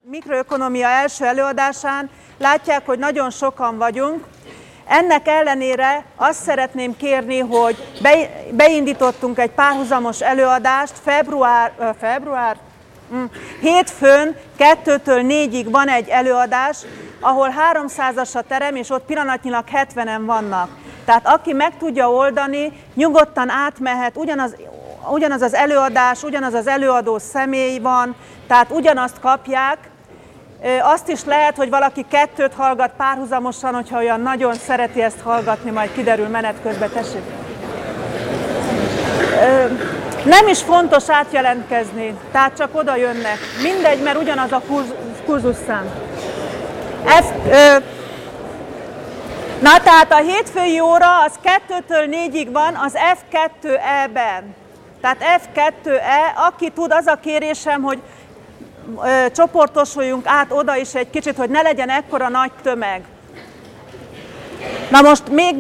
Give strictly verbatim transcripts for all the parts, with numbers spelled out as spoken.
Mikroökonomia első előadásán látják, hogy nagyon sokan vagyunk. Ennek ellenére azt szeretném kérni, hogy beindítottunk egy párhuzamos előadást, február, február hm, hétfőn kettőtől négyig van egy előadás, ahol háromszázas a terem, és ott pillanatnyilag hetvenen vannak. Tehát aki meg tudja oldani, nyugodtan átmehet, ugyanaz, ugyanaz az előadás, ugyanaz az előadó személy van, tehát ugyanazt kapják. Azt is lehet, hogy valaki kettőt hallgat párhuzamosan, hogyha olyan nagyon szereti ezt hallgatni, majd kiderül menet közben, tessék. Nem is fontos átjelentkezni, tehát csak oda jönnek. Mindegy, mert ugyanaz a kurzusszám. F, ö, na tehát a hétfői óra az kettőtől négyig van az F kettő E-ben. Tehát F kettő E, aki tud, az a kérésem, hogy ö, csoportosuljunk át oda is egy kicsit, hogy ne legyen ekkora nagy tömeg. Na most még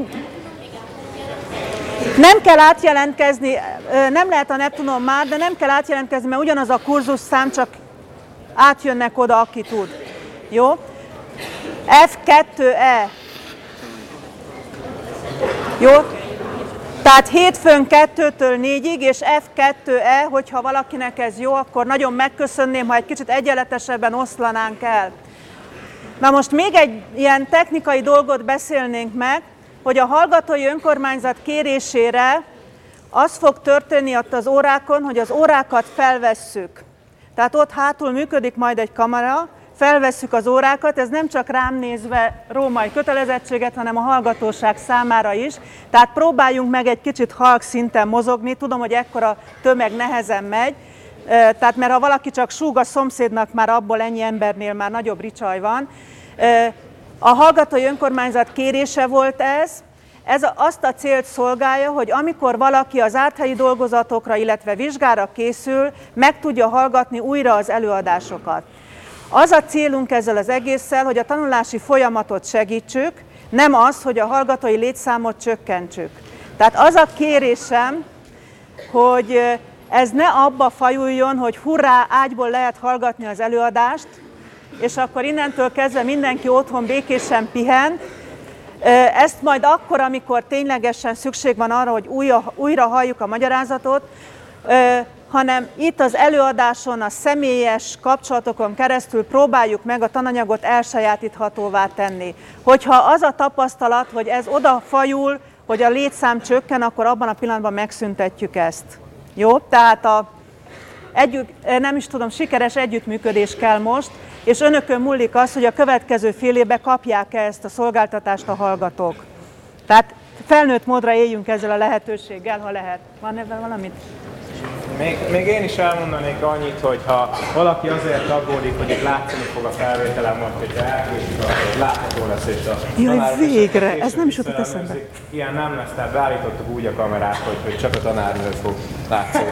nem kell átjelentkezni, nem lehet a Neptunon már, de nem kell átjelentkezni, mert ugyanaz a kurzusszám, csak átjönnek oda, aki tud. Jó? F kettő E. Jó? Tehát hétfőn kettőtől négyig, és F kettő E, hogyha valakinek ez jó, akkor nagyon megköszönném, ha egy kicsit egyenletesebben oszlanánk el. Na most még egy ilyen technikai dolgot beszélnénk meg, hogy a hallgatói önkormányzat kérésére az fog történni ott az órákon, hogy az órákat felvesszük. Tehát ott hátul működik majd egy kamera, felvesszük az órákat, ez nem csak rám nézve római kötelezettséget, hanem a hallgatóság számára is. Tehát próbáljunk meg egy kicsit halk szinten mozogni, tudom, hogy ekkora tömeg nehezen megy, tehát mert ha valaki csak súg a szomszédnak, már abból ennyi embernél már nagyobb ricsaj van. A hallgatói önkormányzat kérése volt ez, ez azt a célt szolgálja, hogy amikor valaki az áthelyi dolgozatokra, illetve vizsgára készül, meg tudja hallgatni újra az előadásokat. Az a célunk ezzel az egésszel, hogy a tanulási folyamatot segítsük, nem az, hogy a hallgatói létszámot csökkentsük. Tehát az a kérésem, hogy ez ne abba fajuljon, hogy hurrá, ágyból lehet hallgatni az előadást, és akkor innentől kezdve mindenki otthon békésen pihen. Ezt majd akkor, amikor ténylegesen szükség van arra, hogy újra, újra halljuk a magyarázatot, hanem itt az előadáson, a személyes kapcsolatokon keresztül próbáljuk meg a tananyagot elsajátíthatóvá tenni. Hogyha az a tapasztalat, hogy ez oda fajul, hogy a létszám csökken, akkor abban a pillanatban megszüntetjük ezt. Jó? Tehát a együtt, nem is tudom, sikeres együttműködés kell most, és önökön múlik az, hogy a következő fél évben kapják-e ezt a szolgáltatást a hallgatók. Tehát felnőtt módra éljünk ezzel a lehetőséggel, ha lehet. Van ebben valamit? Még, még én is elmondanék annyit, hogy ha valaki azért aggódik, hogy itt látszani fog a felvételen, majd hogyha elkésik, akkor látható lesz, és a Jaj, végre! Ez nem is jutott eszembe. Ilyen nem lesz, tehát beállítottuk úgy a kamerát, hogy, hogy csak a tanárnő fog látszani.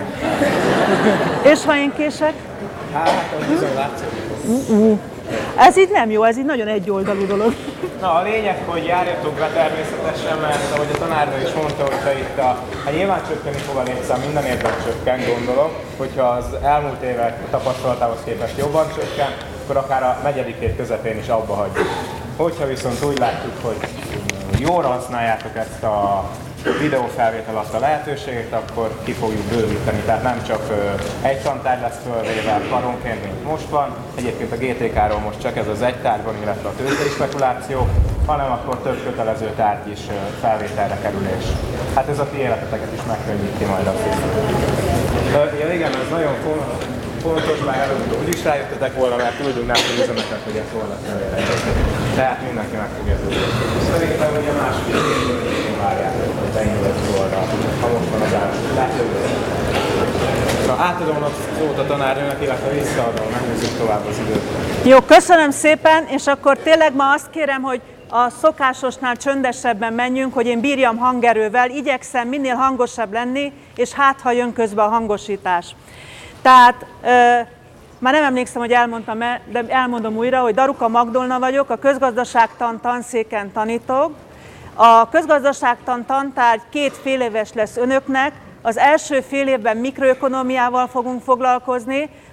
És ha én kések? Hát, az bizony látszani fog. Uh-uh. Ez így nem jó, ez így nagyon egyoldalú dolog. Na, a lényeg, hogy járjatok be természetesen, mert ahogy a tanárnő is mondta, hogyha itt a, hát nyilván csökkenni fog a létszám, minden évben csökken, gondolom, hogyha az elmúlt évek tapasztalatához képest jobban csökken, akkor akár a negyedik hét közepén is abba hagyjuk. Hogyha viszont úgy látjuk, hogy jóra használjátok ezt a videófelvétel alatt a lehetőséget, akkor ki fogjuk bővíteni, tehát nem csak egy tantárgy lesz fölvéve karonként, mint most van, egyébként a gé té ká-ról most csak ez az egy tárgy van, illetve a tőzsdei spekuláció, hanem akkor több kötelező tárgy is felvételre kerül, és hát ez a ti életeteket is megkönnyíti majd azt hiszem. Ja igen, ez nagyon fontos, már előbb úgy is rájöttetek volna, mert küldünk nektek üzenetet, hogy ezt volna felére. Tehát mindenki meg fogja tudni. Szerintem ugye másik évben várjátok, hogy beindulok volna, ha most van az átadó. Na, átadom a szót a tanárnőnek, illetve visszaadom, megnézzük tovább az időt. Jó, köszönöm szépen, és akkor tényleg ma azt kérem, hogy a szokásosnál csöndesebben menjünk, hogy én bírjam hangerővel, igyekszem minél hangosabb lenni, és hát ha jön közbe a hangosítás. Tehát, ö, már nem emlékszem, hogy elmondtam-e, de elmondom újra, hogy Daruka Magdolna vagyok, a közgazdaságtan tanszéken tanítok. A közgazdaságtan tantárgy két féléves lesz önöknek, az első fél évben mikroökonómiával fogunk foglalkozni,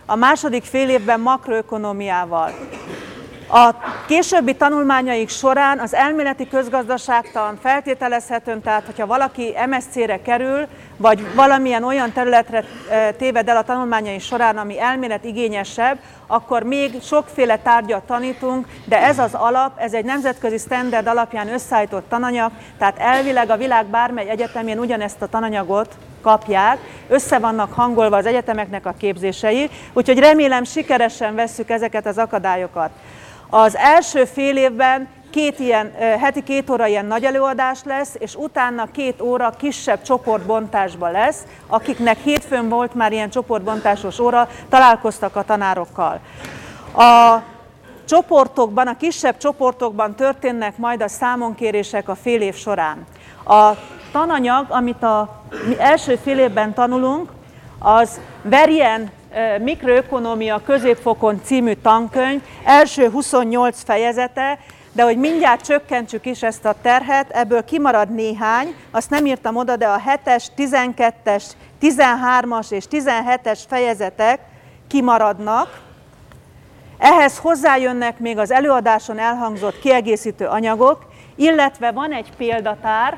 a második fél évben makroökonómiával. A későbbi tanulmányaik során az elméleti közgazdaságtan feltételezhetően, tehát hogyha valaki em es cére kerül, vagy valamilyen olyan területre téved el a tanulmányai során, ami elmélet igényesebb, akkor még sokféle tárgyat tanítunk, de ez az alap, ez egy nemzetközi standard alapján összeállított tananyag, tehát elvileg a világ bármely egyetemén ugyanezt a tananyagot kapják, össze vannak hangolva az egyetemeknek a képzései, úgyhogy remélem sikeresen vesszük ezeket az akadályokat. Az első fél évben két ilyen, heti két óra ilyen nagy előadás lesz, és utána két óra kisebb csoportbontásban lesz. Akiknek hétfőn volt már ilyen csoportbontásos óra, találkoztak a tanárokkal. A csoportokban, a kisebb csoportokban történnek majd a számonkérések a fél év során. A tananyag, amit az első fél évben tanulunk, az Verjen Mikroökonómia középfokon című tankönyv, első huszonnyolc fejezete, de hogy mindjárt csökkentsük is ezt a terhet, ebből kimarad néhány, azt nem írtam oda, de a hetes, tizenkettes, tizenhármas és tizenhetes fejezetek kimaradnak. Ehhez hozzájönnek még az előadáson elhangzott kiegészítő anyagok, illetve van egy példatár,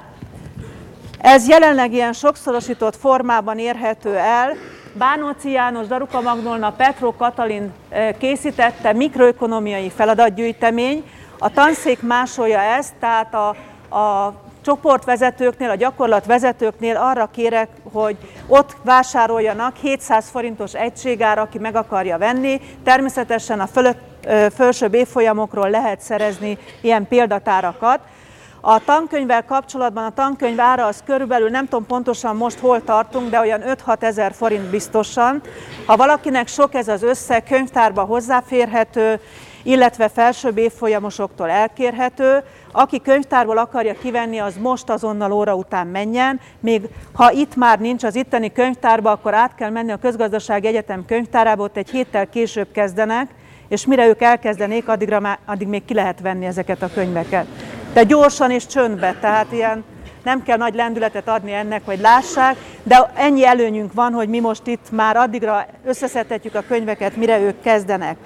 ez jelenleg ilyen sokszorosított formában érhető el. Bánóci János, Daruka Magnolna, Petró Katalin készítette mikroökonómiai feladatgyűjtemény. A tanszék másolja ezt, tehát a, a csoportvezetőknél, a gyakorlatvezetőknél arra kérek, hogy ott vásároljanak hétszáz forintos egységár, aki meg akarja venni. Természetesen a fölött, felsőbb évfolyamokról lehet szerezni ilyen példatárakat. A tankönyvvel kapcsolatban a tankönyv ára az körülbelül, nem tudom pontosan most hol tartunk, de olyan öt-hat ezer forint biztosan. Ha valakinek sok ez az összeg, könyvtárba hozzáférhető, illetve felsőbb évfolyamosoktól elkérhető. Aki könyvtárból akarja kivenni, az most azonnal óra után menjen. Még ha itt már nincs az itteni könyvtárba, akkor át kell menni a Közgazdasági Egyetem könyvtárába, ott egy héttel később kezdenek, és mire ők elkezdenék, addigra már, addig még ki lehet venni ezeket a könyveket. De gyorsan és csöndbe, tehát ilyen nem kell nagy lendületet adni ennek, hogy lássák, de ennyi előnyünk van, hogy mi most itt már addigra összeszedhetjük a könyveket, mire ők kezdenek.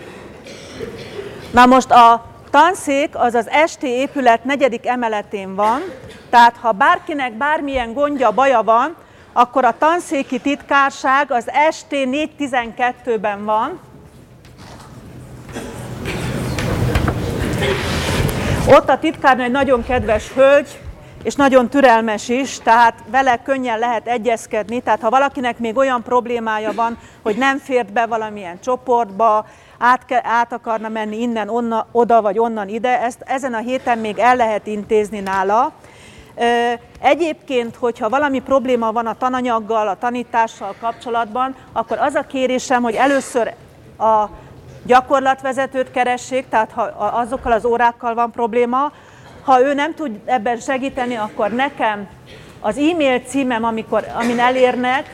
Na most a tanszék az az es té épület negyedik emeletén van, tehát ha bárkinek bármilyen gondja, baja van, akkor a tanszéki titkárság az es té négyszáztizenkettőben van. Ott a titkárnő egy nagyon kedves hölgy, és nagyon türelmes is, tehát vele könnyen lehet egyezkedni, tehát ha valakinek még olyan problémája van, hogy nem fért be valamilyen csoportba, át, ke, át akarna menni innen, onna, oda vagy onnan ide, ezt ezen a héten még el lehet intézni nála. Egyébként, hogyha valami probléma van a tananyaggal, a tanítással kapcsolatban, akkor az a kérésem, hogy először a gyakorlatvezetőt keressék, tehát ha azokkal az órákkal van probléma. Ha ő nem tud ebben segíteni, akkor nekem az e-mail címem, amikor, amin elérnek,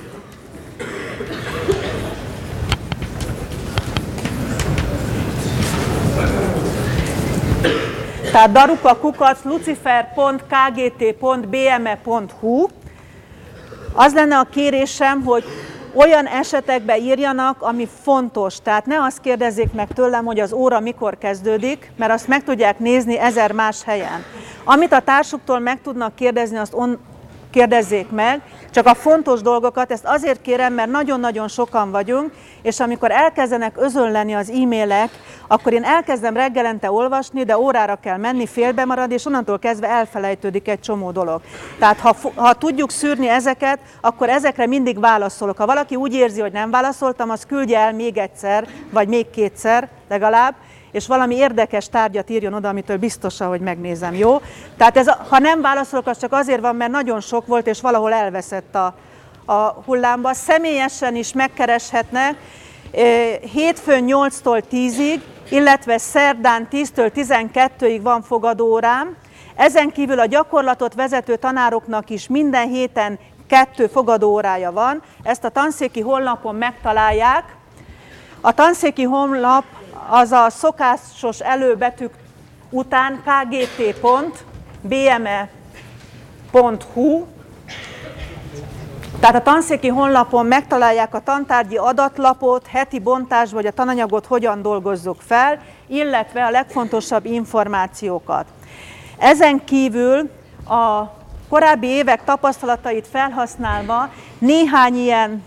tehát daruka kukac lucifer pont k g t pont b m e pont h u. Az lenne a kérésem, hogy olyan esetekbe írjanak, ami fontos. Tehát ne azt kérdezzék meg tőlem, hogy az óra mikor kezdődik, mert azt meg tudják nézni ezer más helyen. Amit a társuktól meg tudnak kérdezni, azt on kérdezzék meg, csak a fontos dolgokat, ezt azért kérem, mert nagyon-nagyon sokan vagyunk, és amikor elkezdenek özönleni az e-mailek, akkor én elkezdem reggelente olvasni, de órára kell menni, félbe marad, és onnantól kezdve elfelejtődik egy csomó dolog. Tehát ha, ha tudjuk szűrni ezeket, akkor ezekre mindig válaszolok. Ha valaki úgy érzi, hogy nem válaszoltam, az küldje el még egyszer, vagy még kétszer legalább, és valami érdekes tárgyat írjon oda, amitől biztosan, hogy megnézem, jó? Tehát ez, ha nem válaszolok, az csak azért van, mert nagyon sok volt, és valahol elveszett a, a hullámba. Személyesen is megkereshetnek hétfőn nyolctól tízig, illetve szerdán tíztől tizenkettőig van fogadóórám. Ezen kívül a gyakorlatot vezető tanároknak is minden héten kettő fogadóórája van. Ezt a tanszéki honlapon megtalálják. A tanszéki honlap az a szokásos előbetűk után k g t pont b m e pont h u, Tehát a tanszéki honlapon megtalálják a tantárgyi adatlapot, heti bontásba, vagy a tananyagot hogyan dolgozzuk fel, illetve a legfontosabb információkat. Ezen kívül a korábbi évek tapasztalatait felhasználva néhány ilyen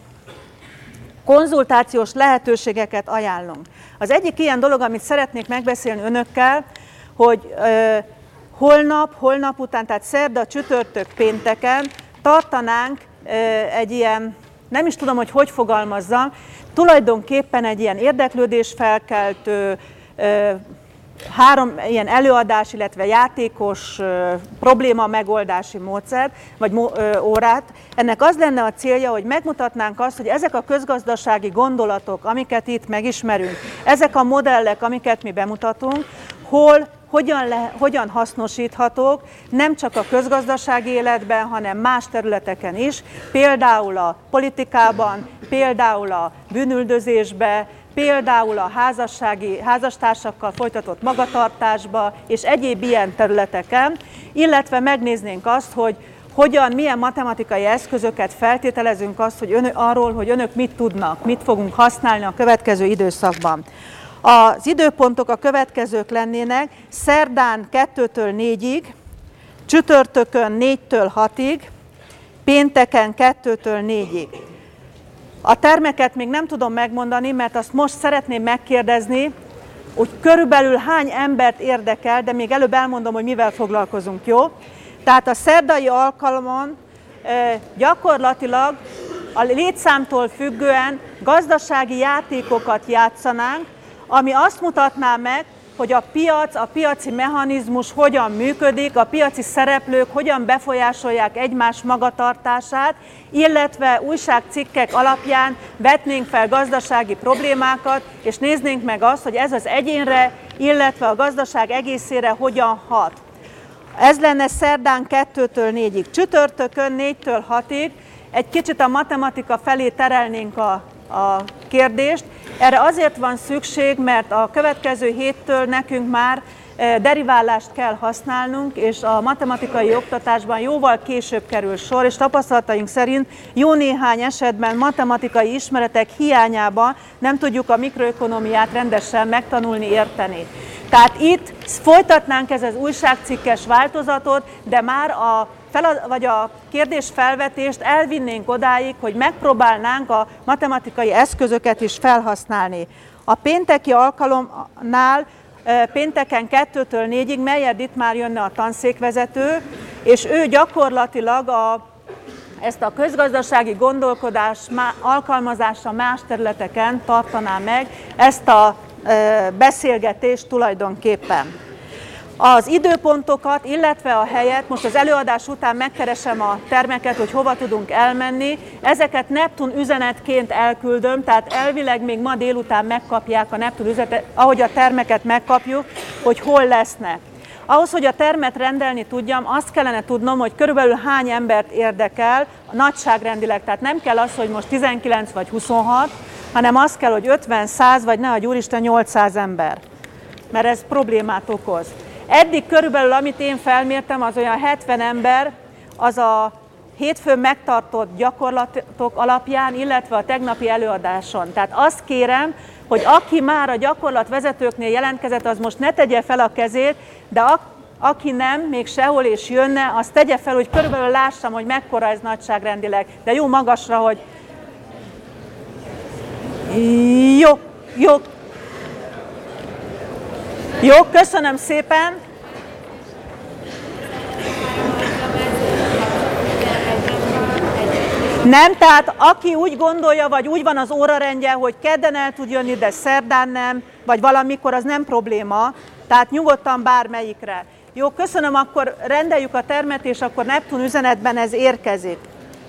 konzultációs lehetőségeket ajánlunk. Az egyik ilyen dolog, amit szeretnék megbeszélni önökkel, hogy ö, holnap, holnap után, tehát szerda, csütörtök, pénteken tartanánk ö, egy ilyen, nem is tudom, hogy hogy fogalmazzam, tulajdonképpen egy ilyen érdeklődésfelkeltő, ö, három ilyen előadás, illetve játékos ö, probléma megoldási módszer, vagy ö, órát. Ennek az lenne a célja, hogy megmutatnánk azt, hogy ezek a közgazdasági gondolatok, amiket itt megismerünk, ezek a modellek, amiket mi bemutatunk, hol, hogyan, le, hogyan hasznosíthatók, nem csak a közgazdasági életben, hanem más területeken is, például a politikában, például a bűnüldözésben, például a házassági, házastársakkal folytatott magatartásba és egyéb ilyen területeken, illetve megnéznénk azt, hogy hogyan, milyen matematikai eszközöket feltételezünk azt, hogy önök, arról, hogy önök mit tudnak, mit fogunk használni a következő időszakban. Az időpontok a következők lennének: szerdán kettőtől négyig, csütörtökön négytől hatig, pénteken kettőtől négyig. A termeket még nem tudom megmondani, mert azt most szeretném megkérdezni, hogy körülbelül hány embert érdekel, de még előbb elmondom, hogy mivel foglalkozunk, jó? Tehát a szerdai alkalmon e, gyakorlatilag a létszámtól függően gazdasági játékokat játszanánk, ami azt mutatná meg, hogy a piac, a piaci mechanizmus hogyan működik, a piaci szereplők hogyan befolyásolják egymás magatartását, illetve újságcikkek alapján vetnénk fel gazdasági problémákat, és néznénk meg azt, hogy ez az egyénre, illetve a gazdaság egészére hogyan hat. Ez lenne szerdán kettőtől négyig, csütörtökön négytől hatig, egy kicsit a matematika felé terelnénk a, a kérdést. Erre azért van szükség, mert a következő héttől nekünk már deriválást kell használnunk, és a matematikai oktatásban jóval később kerül sor, és tapasztalataink szerint jó néhány esetben matematikai ismeretek hiányában nem tudjuk a mikroökonomiát rendesen megtanulni, érteni. Tehát itt folytatnánk ez az újságcikkes változatot, de már a, felad, vagy a kérdésfelvetést elvinnénk odáig, hogy megpróbálnánk a matematikai eszközöket is felhasználni. A pénteki alkalomnál pénteken kettőtől négyig Meyer Dittmár jönne a tanszékvezető, és ő gyakorlatilag a, ezt a közgazdasági gondolkodás má, alkalmazása más területeken tartaná meg ezt a e, beszélgetést tulajdonképpen. Az időpontokat, illetve a helyet, most az előadás után megkeresem a termeket, hogy hova tudunk elmenni, ezeket Neptun üzenetként elküldöm, tehát elvileg még ma délután megkapják a Neptun üzenetet, ahogy a termeket megkapjuk, hogy hol lesznek. Ahhoz, hogy a termet rendelni tudjam, azt kellene tudnom, hogy körülbelül hány embert érdekel, nagyságrendileg, tehát nem kell az, hogy most tizenkilenc vagy huszonhat, hanem az kell, hogy ötven, száz vagy ne adj úristen nyolcszáz ember, mert ez problémát okoz. Eddig körülbelül, amit én felmértem, az olyan hetven ember, az a hétfőn megtartott gyakorlatok alapján, illetve a tegnapi előadáson. Tehát azt kérem, hogy aki már a gyakorlatvezetőknél jelentkezett, az most ne tegye fel a kezét, de a, aki nem, még sehol és jönne, azt tegye fel, hogy körülbelül lássam, hogy mekkora ez nagyságrendileg. De jó magasra, hogy... Jó, jó. Jó, köszönöm szépen! Nem, tehát aki úgy gondolja, vagy úgy van az órarendje, hogy kedden el tud jönni, de szerdán nem, vagy valamikor, az nem probléma, tehát nyugodtan bármelyikre. Jó, köszönöm, akkor rendeljük a termet, és akkor Neptun üzenetben ez érkezik.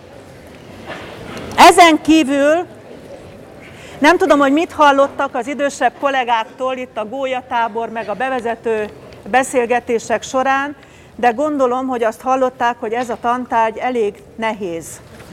Ezen kívül nem tudom, hogy mit hallottak az idősebb kollégáktól itt a gólyatábor, meg a bevezető beszélgetések során, de gondolom, hogy azt hallották, hogy ez a tantárgy elég nehéz.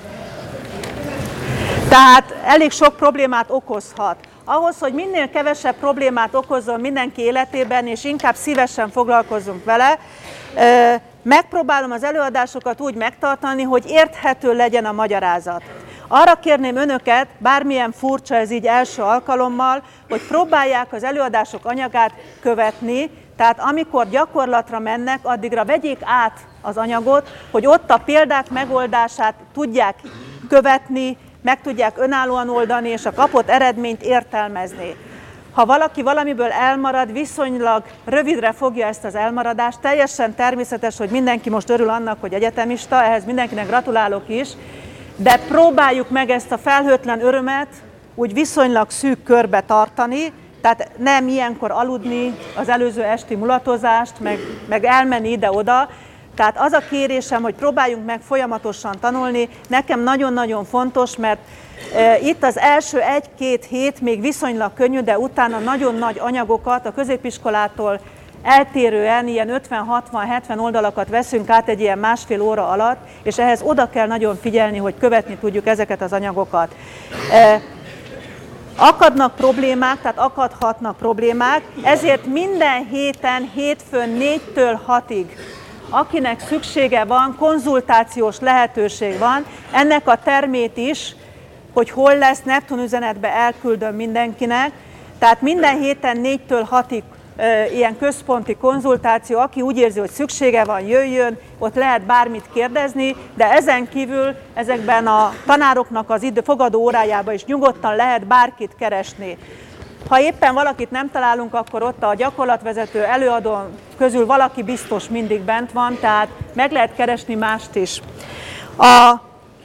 Tehát elég sok problémát okozhat. Ahhoz, hogy minél kevesebb problémát okozzon mindenki életében, és inkább szívesen foglalkozzunk vele, megpróbálom az előadásokat úgy megtartani, hogy érthető legyen a magyarázat. Arra kérném önöket, bármilyen furcsa ez így első alkalommal, hogy próbálják az előadások anyagát követni, tehát amikor gyakorlatra mennek, addigra vegyék át az anyagot, hogy ott a példák megoldását tudják követni, meg tudják önállóan oldani, és a kapott eredményt értelmezni. Ha valaki valamiből elmarad, viszonylag rövidre fogja ezt az elmaradást, teljesen természetes, hogy mindenki most örül annak, hogy egyetemista, ehhez mindenkinek gratulálok is, de próbáljuk meg ezt a felhőtlen örömet úgy viszonylag szűk körbe tartani, tehát nem ilyenkor aludni, az előző esti mulatozást, meg, meg elmenni ide-oda. Tehát az a kérésem, hogy próbáljunk meg folyamatosan tanulni, nekem nagyon-nagyon fontos, mert e, itt az első egy-két hét még viszonylag könnyű, de utána nagyon nagy anyagokat a középiskolától eltérően ilyen ötven-hatvan-hetven oldalakat veszünk át egy ilyen másfél óra alatt, és ehhez oda kell nagyon figyelni, hogy követni tudjuk ezeket az anyagokat. E, akadnak problémák, tehát akadhatnak problémák, ezért minden héten, hétfőn négytől hatig, akinek szüksége van, konzultációs lehetőség van, ennek a termét is, hogy hol lesz, Neptun üzenetbe elküldöm mindenkinek, tehát minden héten négytől hatig e, ilyen központi konzultáció, aki úgy érzi, hogy szüksége van, jöjjön, ott lehet bármit kérdezni, de ezen kívül ezekben a tanároknak az idő, fogadó órájában is nyugodtan lehet bárkit keresni. Ha éppen valakit nem találunk, akkor ott a gyakorlatvezető előadó közül valaki biztos mindig bent van, tehát meg lehet keresni mást is. A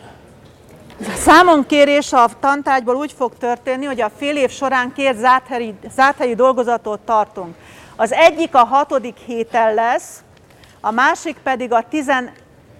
számonkérés a tantárgyból úgy fog történni, hogy a fél év során két zárthelyi, zárthelyi dolgozatot tartunk. Az egyik a hatodik héten lesz, a másik pedig a tizen...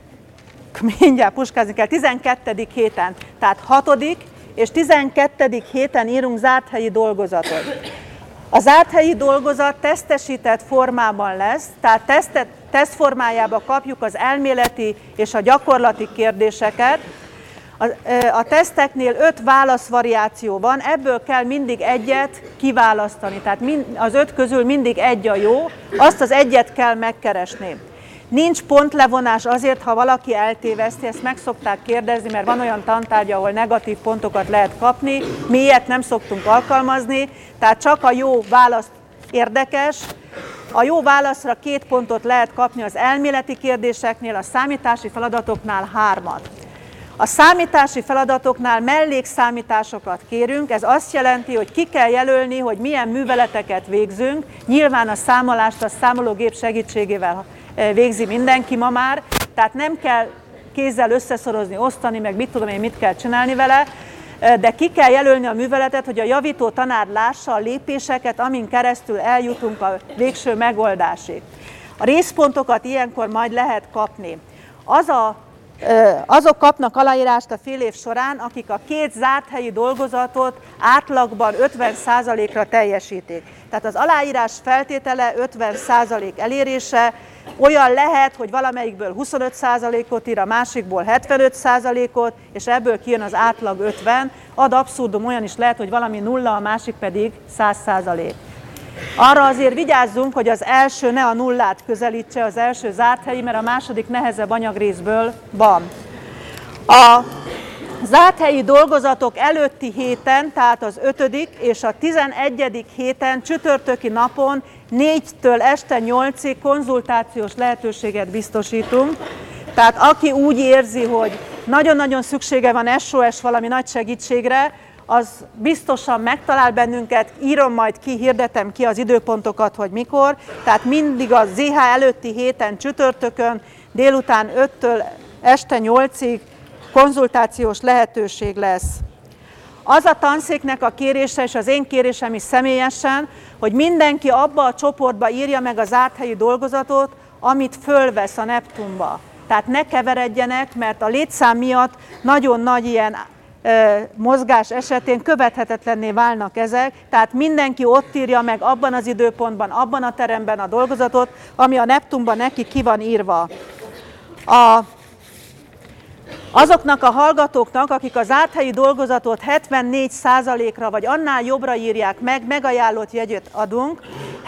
mindjárt puskázni kell, tizenkettedik héten, tehát hatodik és tizenkettedik héten írunk zárthelyi dolgozatot. A zárthelyi dolgozat tesztesített formában lesz, tehát tesztet, teszt formájába kapjuk az elméleti és a gyakorlati kérdéseket. A, a teszteknél öt válaszvariáció van, ebből kell mindig egyet kiválasztani, tehát mind, az öt közül mindig egy a jó, azt az egyet kell megkeresni. Nincs pontlevonás azért, ha valaki eltéveszti, ezt meg szokták kérdezni, mert van olyan tantárgy, ahol negatív pontokat lehet kapni, mi ilyet nem szoktunk alkalmazni, tehát csak a jó válasz érdekes. A jó válaszra két pontot lehet kapni az elméleti kérdéseknél, a számítási feladatoknál hármat. A számítási feladatoknál mellékszámításokat kérünk, ez azt jelenti, hogy ki kell jelölni, hogy milyen műveleteket végzünk, nyilván a számolást a számológép segítségével végzi mindenki ma már, tehát nem kell kézzel összeszorozni, osztani, meg mit tudom én, mit kell csinálni vele, de ki kell jelölni a műveletet, hogy a javító tanár lássa a lépéseket, amin keresztül eljutunk a végső megoldásig. A részpontokat ilyenkor majd lehet kapni. Az a, azok kapnak aláírást a fél év során, akik a két zárthelyi dolgozatot átlagban ötven százalékra teljesítik. Tehát az aláírás feltétele ötven százalék elérése, olyan lehet, hogy valamelyikből huszonöt százalékot ír, a másikból hetvenöt százalékot, és ebből kijön az átlag ötven, ad abszurdum olyan is lehet, hogy valami nulla, a másik pedig száz százalék. Arra azért vigyázzunk, hogy az első ne a nullát közelítse, az első zárthelyi, mert a második nehezebb anyagrészből van. A zárthelyi dolgozatok előtti héten, tehát az ötödik és a tizenegyedik héten csütörtöki napon négytől este nyolcig konzultációs lehetőséget biztosítunk. Tehát aki úgy érzi, hogy nagyon-nagyon szüksége van es o es valami nagy segítségre, az biztosan megtalál bennünket, írom majd ki, hirdetem ki az időpontokat, hogy mikor. Tehát mindig a zé há előtti héten csütörtökön délután öttől este nyolcig konzultációs lehetőség lesz. Az a tanszéknek a kérése, és az én kérésem is személyesen, hogy mindenki abba a csoportba írja meg a zárthelyi dolgozatot, amit fölvesz a Neptunba. Tehát ne keveredjenek, mert a létszám miatt nagyon nagy ilyen e, mozgás esetén követhetetlenné válnak ezek, tehát mindenki ott írja meg abban az időpontban, abban a teremben a dolgozatot, ami a Neptunban neki ki van írva. A Azoknak a hallgatóknak, akik az zárthelyi dolgozatot hetvennégy százalékra vagy annál jobbra írják meg, megajánlott jegyet adunk.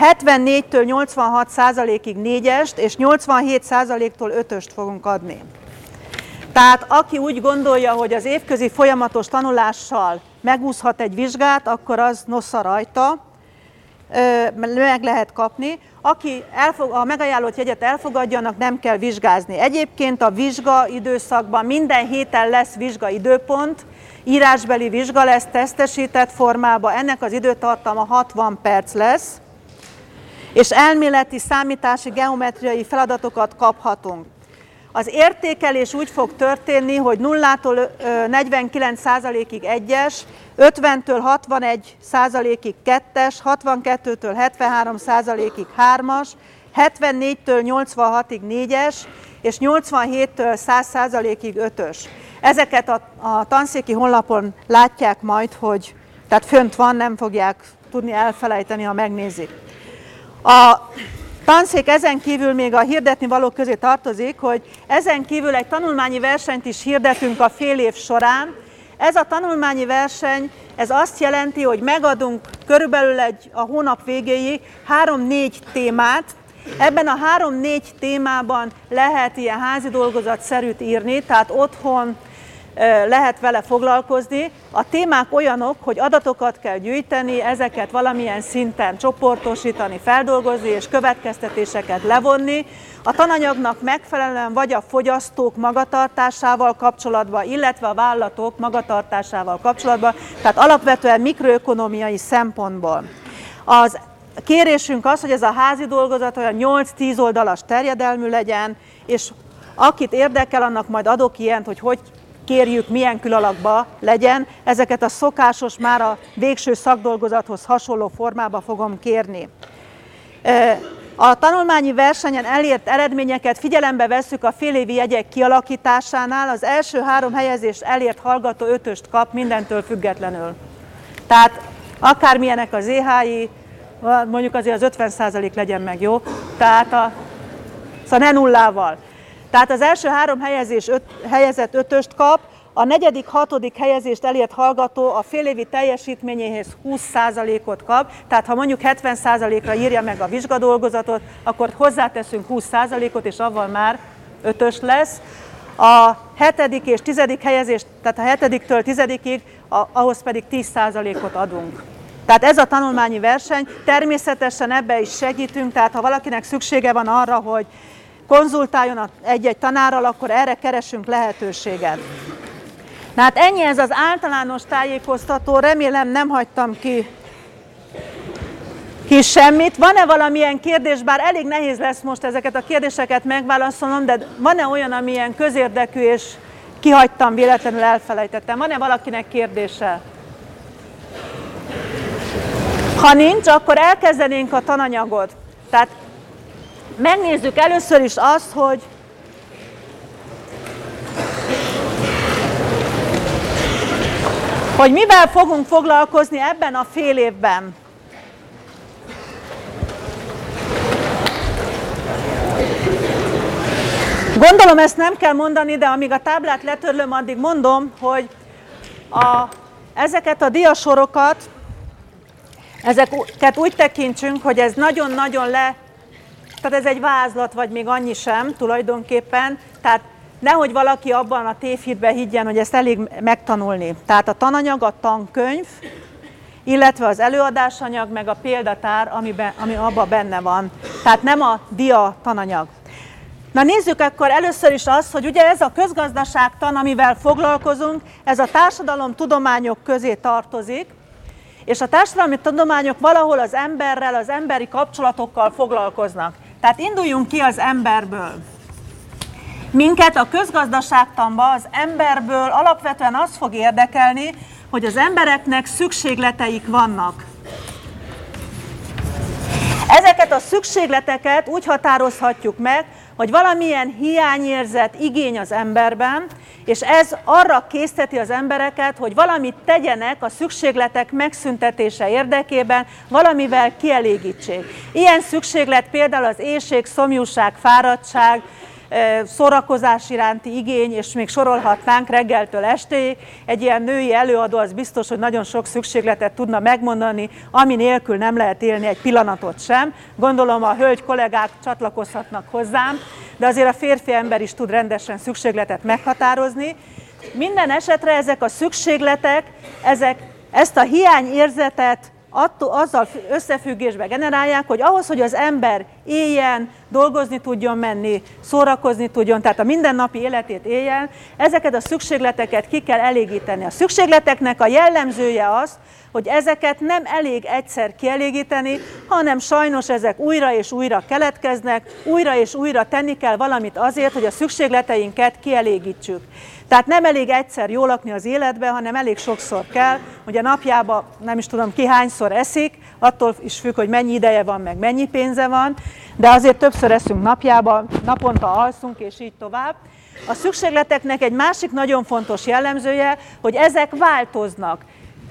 hetvennégytől nyolcvanhat százalékig négyest, és nyolcvanhét százaléktól ötöst fogunk adni. Tehát aki úgy gondolja, hogy az évközi folyamatos tanulással megúszhat egy vizsgát, akkor az nosza rajta, meg lehet kapni. Aki elfog, a megajánlott jegyet elfogadja, annak nem kell vizsgázni. Egyébként a vizsga időszakban minden héten lesz vizsga időpont, írásbeli vizsga lesz tesztesített formában, ennek az időtartama hatvan perc lesz, és elméleti, számítási, geometriai feladatokat kaphatunk. Az értékelés úgy fog történni, hogy nullától negyvenkilenc százalékig egyes, ötventől hatvanegy százalékig kettes, hatvankettőtől hetvenhárom százalékig hármas, hetvennégytől nyolcvanhatig négyes, és nyolcvanhéttől száz százalékig ötös. Ezeket a, a tanszéki honlapon látják majd, hogy tehát fönt van, nem fogják tudni elfelejteni, ha megnézik. A tanszék ezen kívül még a hirdetni valók közé tartozik, hogy ezen kívül egy tanulmányi versenyt is hirdetünk a fél év során. Ez a tanulmányi verseny, ez azt jelenti, hogy megadunk körülbelül egy, a hónap végéig három-négy témát. Ebben a három-négy témában lehet ilyen házi dolgozatszerűt írni, tehát otthon lehet vele foglalkozni. A témák olyanok, hogy adatokat kell gyűjteni, ezeket valamilyen szinten csoportosítani, feldolgozni és következtetéseket levonni. A tananyagnak megfelelően vagy a fogyasztók magatartásával kapcsolatban, illetve a vállalatok magatartásával kapcsolatban, tehát alapvetően mikroökonómiai szempontból. Az kérésünk az, hogy ez a házi dolgozat olyan nyolc-tíz oldalas terjedelmű legyen, és akit érdekel, annak majd adok ilyent, hogy hogy kérjük, milyen külalakba legyen. Ezeket a szokásos, már a végső szakdolgozathoz hasonló formába fogom kérni. A tanulmányi versenyen elért eredményeket figyelembe vesszük a félévi jegyek kialakításánál. Az első három helyezést elért hallgató ötöst kap mindentől függetlenül. Tehát akármilyenek az é há i, mondjuk azért az ötven százalék legyen meg, jó? Tehát a, szóval ne nullával. Tehát az első három helyezés öt, helyezett ötöst kap, a negyedik, hatodik helyezést elért hallgató a félévi teljesítményéhez húsz százalékot kap, tehát ha mondjuk hetven százalékra írja meg a vizsgadolgozatot, akkor hozzáteszünk húsz százalékot, és avval már ötös lesz. A hetedik és tizedik helyezést, tehát a hetediktől tizedikig, ahhoz pedig tíz százalékot adunk. Tehát ez a tanulmányi verseny, természetesen ebbe is segítünk, tehát ha valakinek szüksége van arra, hogy konzultáljon egy-egy tanárral, akkor erre keresünk lehetőséget. Na hát ennyi ez az általános tájékoztató, remélem nem hagytam ki, ki semmit. Van-e valamilyen kérdés, bár elég nehéz lesz most ezeket a kérdéseket megválaszolnom, de van-e olyan, amilyen közérdekű és kihagytam, véletlenül elfelejtettem? Van-e valakinek kérdése? Ha nincs, akkor elkezdenénk a tananyagot. Tehát megnézzük először is azt, hogy hogy mivel fogunk foglalkozni ebben a fél évben. Gondolom ezt nem kell mondani, de amíg a táblát letörlöm, addig mondom, hogy a, ezeket a diasorokat, ezeket úgy tekintsünk, hogy ez nagyon-nagyon le, tehát ez egy vázlat, vagy még annyi sem tulajdonképpen, tehát nehogy valaki abban a tévhitben higgyen, hogy ezt elég megtanulni. Tehát a tananyag, a tankönyv, illetve az előadásanyag, meg a példatár, amiben, ami abban benne van. Tehát nem a dia tananyag. Na nézzük akkor először is azt, hogy ugye ez a közgazdaságtan, amivel foglalkozunk, ez a társadalomtudományok közé tartozik, és a társadalmi tudományok valahol az emberrel, az emberi kapcsolatokkal foglalkoznak. Tehát induljunk ki az emberből. Minket a közgazdaságtanban az emberből alapvetően az fog érdekelni, hogy az embereknek szükségleteik vannak. Ezeket a szükségleteket úgy határozhatjuk meg, hogy valamilyen hiányérzet, igény az emberben, és ez arra készteti az embereket, hogy valamit tegyenek a szükségletek megszüntetése érdekében, valamivel kielégítsék. Ilyen szükséglet például az éhség, szomjúság, fáradtság, szórakozás iránti igény, és még sorolhatnánk reggeltől estéig. Egy ilyen női előadó az biztos, hogy nagyon sok szükségletet tudna megmondani, ami nélkül nem lehet élni egy pillanatot sem. Gondolom a hölgy kollégák csatlakozhatnak hozzám, de azért a férfi ember is tud rendesen szükségletet meghatározni. Minden esetre ezek a szükségletek, ezek ezt a hiányérzetet attól, azzal összefüggésbe generálják, hogy ahhoz, hogy az ember éljen, dolgozni tudjon menni, szórakozni tudjon, tehát a mindennapi életét éljen, ezeket a szükségleteket ki kell elégíteni. A szükségleteknek a jellemzője az, hogy ezeket nem elég egyszer kielégíteni, hanem sajnos ezek újra és újra keletkeznek, újra és újra tenni kell valamit azért, hogy a szükségleteinket kielégítsük. Tehát nem elég egyszer jól lakni az életbe, hanem elég sokszor kell, hogy a napjában nem is tudom ki hányszor eszik, attól is függ, hogy mennyi ideje van, meg mennyi pénze van, de azért többször eszünk napjában, naponta alszunk, és így tovább. A szükségleteknek egy másik nagyon fontos jellemzője, hogy ezek változnak.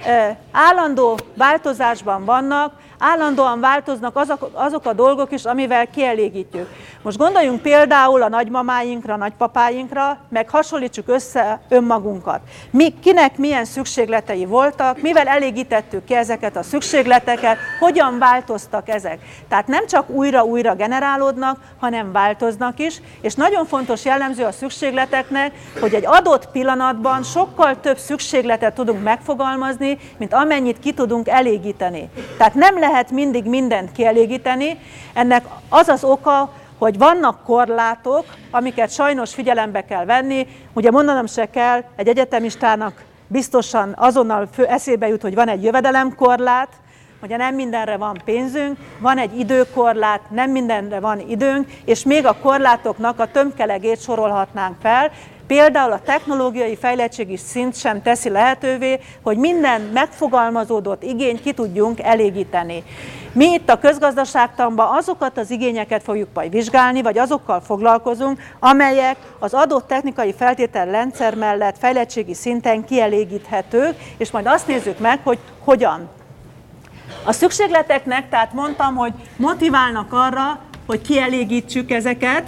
Állandó változásban vannak, állandóan változnak azok, azok a dolgok is, amivel kielégítjük. Most gondoljunk például a nagymamáinkra, nagypapáinkra, meg hasonlítsuk össze önmagunkat. Mi, kinek milyen szükségletei voltak, mivel elégítettük ki ezeket a szükségleteket, hogyan változtak ezek. Tehát nem csak újra-újra generálódnak, hanem változnak is, és nagyon fontos jellemző a szükségleteknek, hogy egy adott pillanatban sokkal több szükségletet tudunk megfogalmazni, mint amennyit ki tudunk elégíteni. Tehát nem lehet mindig mindent kielégíteni, ennek az az oka, hogy vannak korlátok, amiket sajnos figyelembe kell venni. Ugye mondanom se kell, egy egyetemistának biztosan azonnal fő eszébe jut, hogy van egy jövedelemkorlát, ugye nem mindenre van pénzünk, van egy időkorlát, nem mindenre van időnk, és még a korlátoknak a tömkelegét sorolhatnánk fel. Például a technológiai fejlettségi szint sem teszi lehetővé, hogy minden megfogalmazódott igényt ki tudjunk elégíteni. Mi itt a közgazdaságtanban azokat az igényeket fogjuk majd vizsgálni, vagy azokkal foglalkozunk, amelyek az adott technikai feltételrendszer mellett fejlettségi szinten kielégíthetők, és majd azt nézzük meg, hogy hogyan. A szükségleteknek, tehát mondtam, hogy motiválnak arra, hogy kielégítsük ezeket.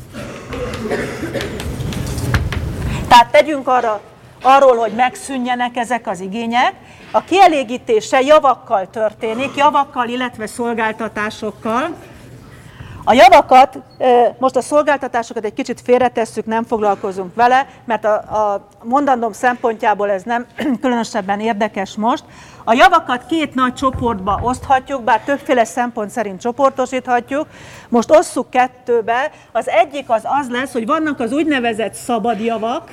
Tehát tegyünk arra, arról, hogy megszűnjenek ezek az igények. A kielégítése javakkal történik, javakkal, illetve szolgáltatásokkal. A javakat, most a szolgáltatásokat egy kicsit félretesszük, nem foglalkozunk vele, mert a, a mondandóm szempontjából ez nem különösebben érdekes most. A javakat két nagy csoportba oszthatjuk, bár többféle szempont szerint csoportosíthatjuk. Most osszuk kettőbe. Az egyik az az lesz, hogy vannak az úgynevezett szabad javak,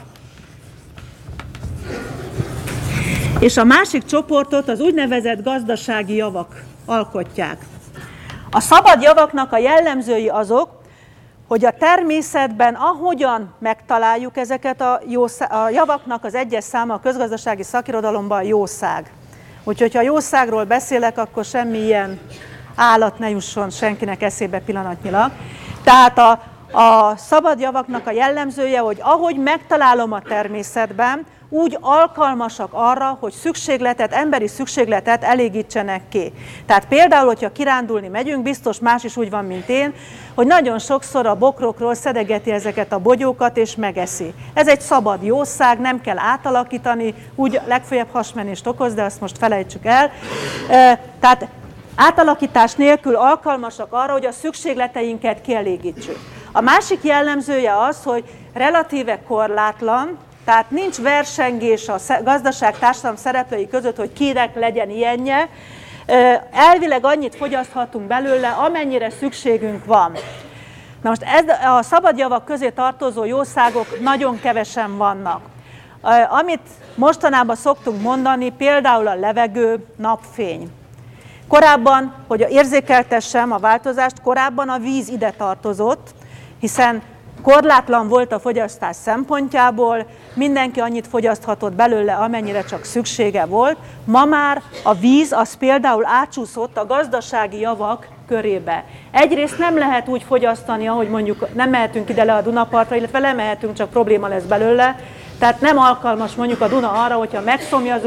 és a másik csoportot az úgynevezett gazdasági javak alkotják. A szabad javaknak a jellemzői azok, hogy a természetben, ahogyan megtaláljuk ezeket a, jószág, a javaknak az egyes száma a közgazdasági szakirodalomban jószág. Úgyhogy ha jószágról beszélek, akkor semmi ilyen állat ne jusson senkinek eszébe pillanatnyilag. Tehát a, a szabad javaknak a jellemzője, hogy ahogy megtalálom a természetben, úgy alkalmasak arra, hogy szükségletet, emberi szükségletet elégítsenek ki. Tehát például, hogyha kirándulni megyünk, biztos más is úgy van, mint én, hogy nagyon sokszor a bokrokról szedegeti ezeket a bogyókat és megeszi. Ez egy szabad jószág, nem kell átalakítani, úgy legfeljebb hasmenést okoz, de azt most felejtsük el. Tehát átalakítás nélkül alkalmasak arra, hogy a szükségleteinket kielégítsük. A másik jellemzője az, hogy relatíve korlátlan, tehát nincs versengés a gazdaság társadalom szereplői között, hogy kinek legyen ilyenje. Elvileg annyit fogyaszthatunk belőle, amennyire szükségünk van. Na most ez, a szabadjavak közé tartozó jószágok nagyon kevesen vannak. Amit mostanában szoktunk mondani, például a levegő, napfény. Korábban, hogy érzékeltessem a változást, korábban a víz ide tartozott, hiszen korlátlan volt a fogyasztás szempontjából, mindenki annyit fogyaszthatott belőle, amennyire csak szüksége volt. Ma már a víz az például átsúszott a gazdasági javak körébe. Egyrészt nem lehet úgy fogyasztani, ahogy mondjuk nem mehetünk ide le a Dunapartra, illetve lemehetünk, csak probléma lesz belőle. Tehát nem alkalmas mondjuk a Duna arra, hogyha megszomjazunk,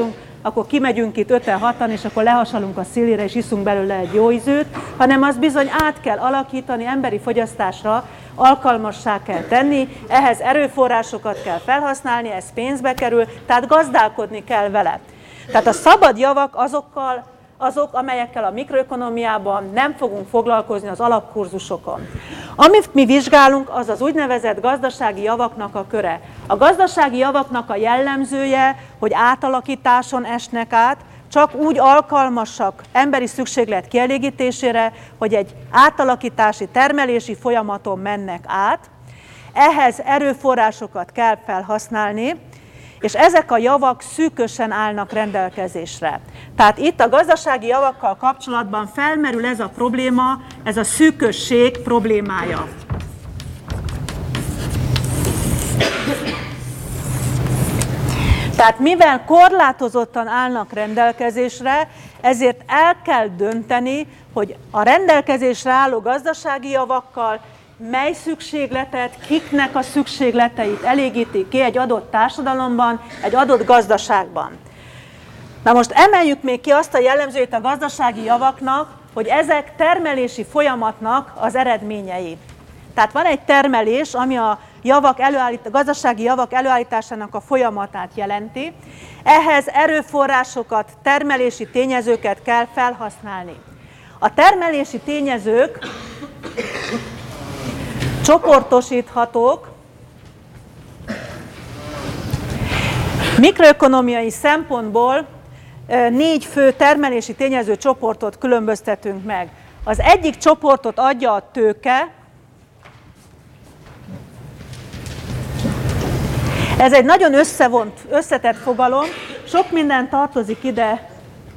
akkor kimegyünk itt öten hatan, és akkor lehasalunk a szélére, és iszunk belőle egy jó ízűt, hanem azt bizony át kell alakítani, emberi fogyasztásra alkalmassá kell tenni, ehhez erőforrásokat kell felhasználni, ez pénzbe kerül, tehát gazdálkodni kell vele. Tehát a szabad javak azokkal, azok, amelyekkel a mikroökonomiában nem fogunk foglalkozni az alapkurzusokon. Amit mi vizsgálunk, az az úgynevezett gazdasági javaknak a köre. A gazdasági javaknak a jellemzője, hogy átalakításon esnek át, csak úgy alkalmasak emberi szükséglet kielégítésére, hogy egy átalakítási, termelési folyamaton mennek át. Ehhez erőforrásokat kell felhasználni, és ezek a javak szűkösen állnak rendelkezésre. Tehát itt a gazdasági javakkal kapcsolatban felmerül ez a probléma, ez a szűkösség problémája. Tehát mivel korlátozottan állnak rendelkezésre, ezért el kell dönteni, hogy a rendelkezésre álló gazdasági javakkal mely szükségletet, kiknek a szükségleteit elégítik ki egy adott társadalomban, egy adott gazdaságban. Na most emeljük még ki azt a jellemzőjét a gazdasági javaknak, hogy ezek termelési folyamatnak az eredményei. Tehát van egy termelés, ami a, javak előállít, a gazdasági javak előállításának a folyamatát jelenti. Ehhez erőforrásokat, termelési tényezőket kell felhasználni. A termelési tényezők csoportosíthatók mikroökonomiai szempontból négy fő termelési tényező csoportot különböztetünk meg. Az egyik csoportot adja a tőke, ez egy nagyon összevont, összetett fogalom, sok minden tartozik ide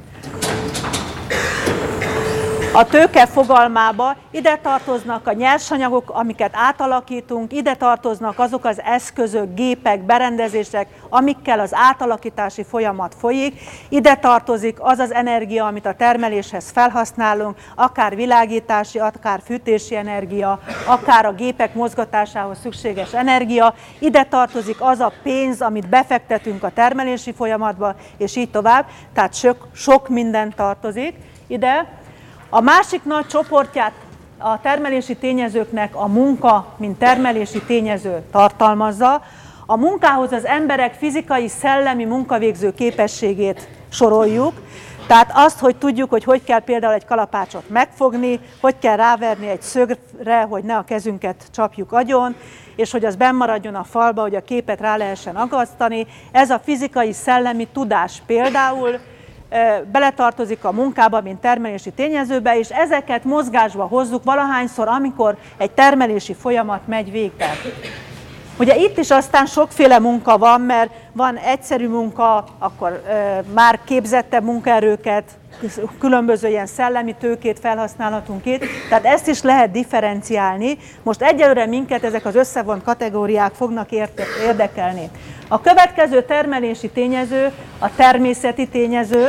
a tőke fogalmába, ide tartoznak a nyersanyagok, amiket átalakítunk, ide tartoznak azok az eszközök, gépek, berendezések, amikkel az átalakítási folyamat folyik, ide tartozik az az energia, amit a termeléshez felhasználunk, akár világítási, akár fűtési energia, akár a gépek mozgatásához szükséges energia, ide tartozik az a pénz, amit befektetünk a termelési folyamatba, és így tovább, tehát sok, sok minden tartozik ide. A másik nagy csoportját a termelési tényezőknek a munka, mint termelési tényező tartalmazza. A munkához az emberek fizikai, szellemi munkavégző képességét soroljuk, tehát azt, hogy tudjuk, hogy hogy kell például egy kalapácsot megfogni, hogy kell ráverni egy szögre, hogy ne a kezünket csapjuk agyon, és hogy az benn maradjon a falba, hogy a képet rá lehessen agasztani. Ez a fizikai, szellemi tudás például beletartozik a munkába, mint termelési tényezőbe, és ezeket mozgásba hozzuk valahányszor, amikor egy termelési folyamat megy végbe. Ugye itt is aztán sokféle munka van, mert van egyszerű munka, akkor e, már képzettebb munkaerőket, különböző ilyen szellemi tőkét felhasználhatunk itt, tehát ezt is lehet differenciálni. Most egyelőre minket ezek az összevont kategóriák fognak érdekelni. A következő termelési tényező a természeti tényező.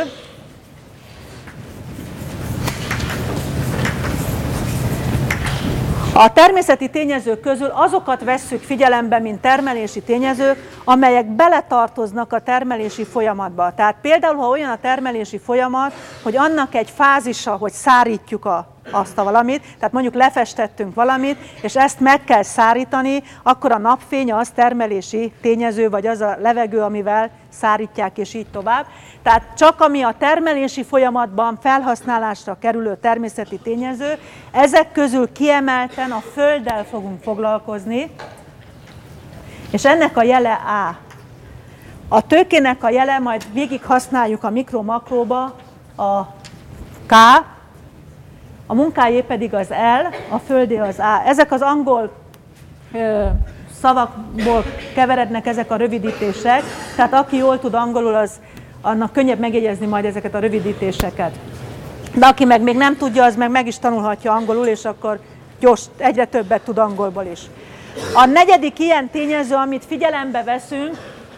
A természeti tényezők közül azokat vesszük figyelembe, mint termelési tényezők, amelyek beletartoznak a termelési folyamatba. Tehát például, ha olyan a termelési folyamat, hogy annak egy fázisa, hogy szárítjuk a, azt a valamit, tehát mondjuk lefestettünk valamit, és ezt meg kell szárítani, akkor a napfény az termelési tényező, vagy az a levegő, amivel szárítják, és így tovább. Tehát csak ami a termelési folyamatban felhasználásra kerülő természeti tényező, ezek közül kiemelten a földdel fogunk foglalkozni, és ennek a jele A. A tőkének a jele, majd végig használjuk a mikro-makróba, a K, a munkájé pedig az L, a földé az A. Ezek az angol ö, szavakból keverednek ezek a rövidítések, tehát aki jól tud angolul, az annak könnyebb megjegyezni majd ezeket a rövidítéseket. De aki meg még nem tudja, az meg meg is tanulhatja angolul, és akkor gyors, egyre többet tud angolból is. A negyedik ilyen tényező, amit figyelembe veszünk,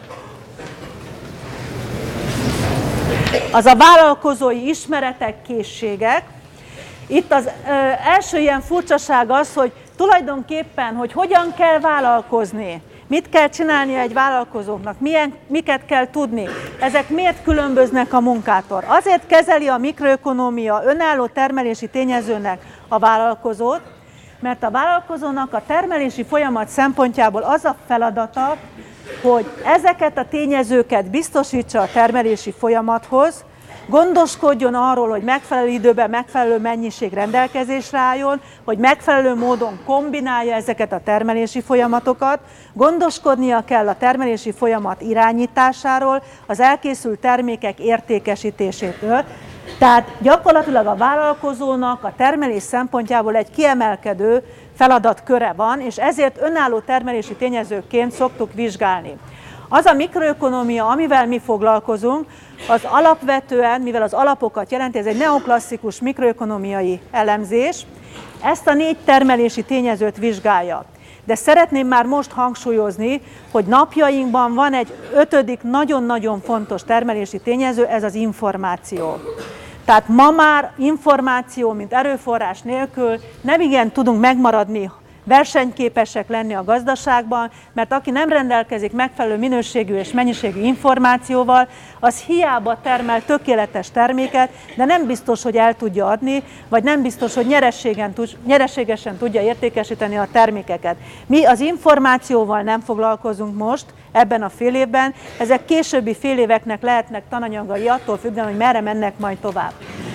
az a vállalkozói ismeretek, készségek. Itt az ö, első ilyen furcsaság az, hogy tulajdonképpen, hogy hogyan kell vállalkozni. Mit kell csinálnia egy vállalkozóknak? Milyen, miket kell tudni? Ezek miért különböznek a munkától? Azért kezeli a mikroökonómia önálló termelési tényezőnek a vállalkozót, mert a vállalkozónak a termelési folyamat szempontjából az a feladata, hogy ezeket a tényezőket biztosítsa a termelési folyamathoz, gondoskodjon arról, hogy megfelelő időben megfelelő mennyiség rendelkezésre álljon, hogy megfelelő módon kombinálja ezeket a termelési folyamatokat, gondoskodnia kell a termelési folyamat irányításáról, az elkészült termékek értékesítésétől. Tehát gyakorlatilag a vállalkozónak a termelés szempontjából egy kiemelkedő feladatköre van, és ezért önálló termelési tényezőként szoktuk vizsgálni. Az a mikroökonómia, amivel mi foglalkozunk, az alapvetően, mivel az alapokat jelenti, ez egy neoklasszikus mikroökonómiai elemzés, ezt a négy termelési tényezőt vizsgálja. De szeretném már most hangsúlyozni, hogy napjainkban van egy ötödik nagyon-nagyon fontos termelési tényező, ez az információ. Tehát ma már információ, mint erőforrás nélkül nem igen tudunk megmaradni, versenyképesek lenni a gazdaságban, mert aki nem rendelkezik megfelelő minőségű és mennyiségű információval, az hiába termel tökéletes terméket, de nem biztos, hogy el tudja adni, vagy nem biztos, hogy nyereségesen tudja értékesíteni a termékeket. Mi az információval nem foglalkozunk most, ebben a fél évben, ezek későbbi fél éveknek lehetnek tananyagai, attól függően, hogy merre mennek majd tovább.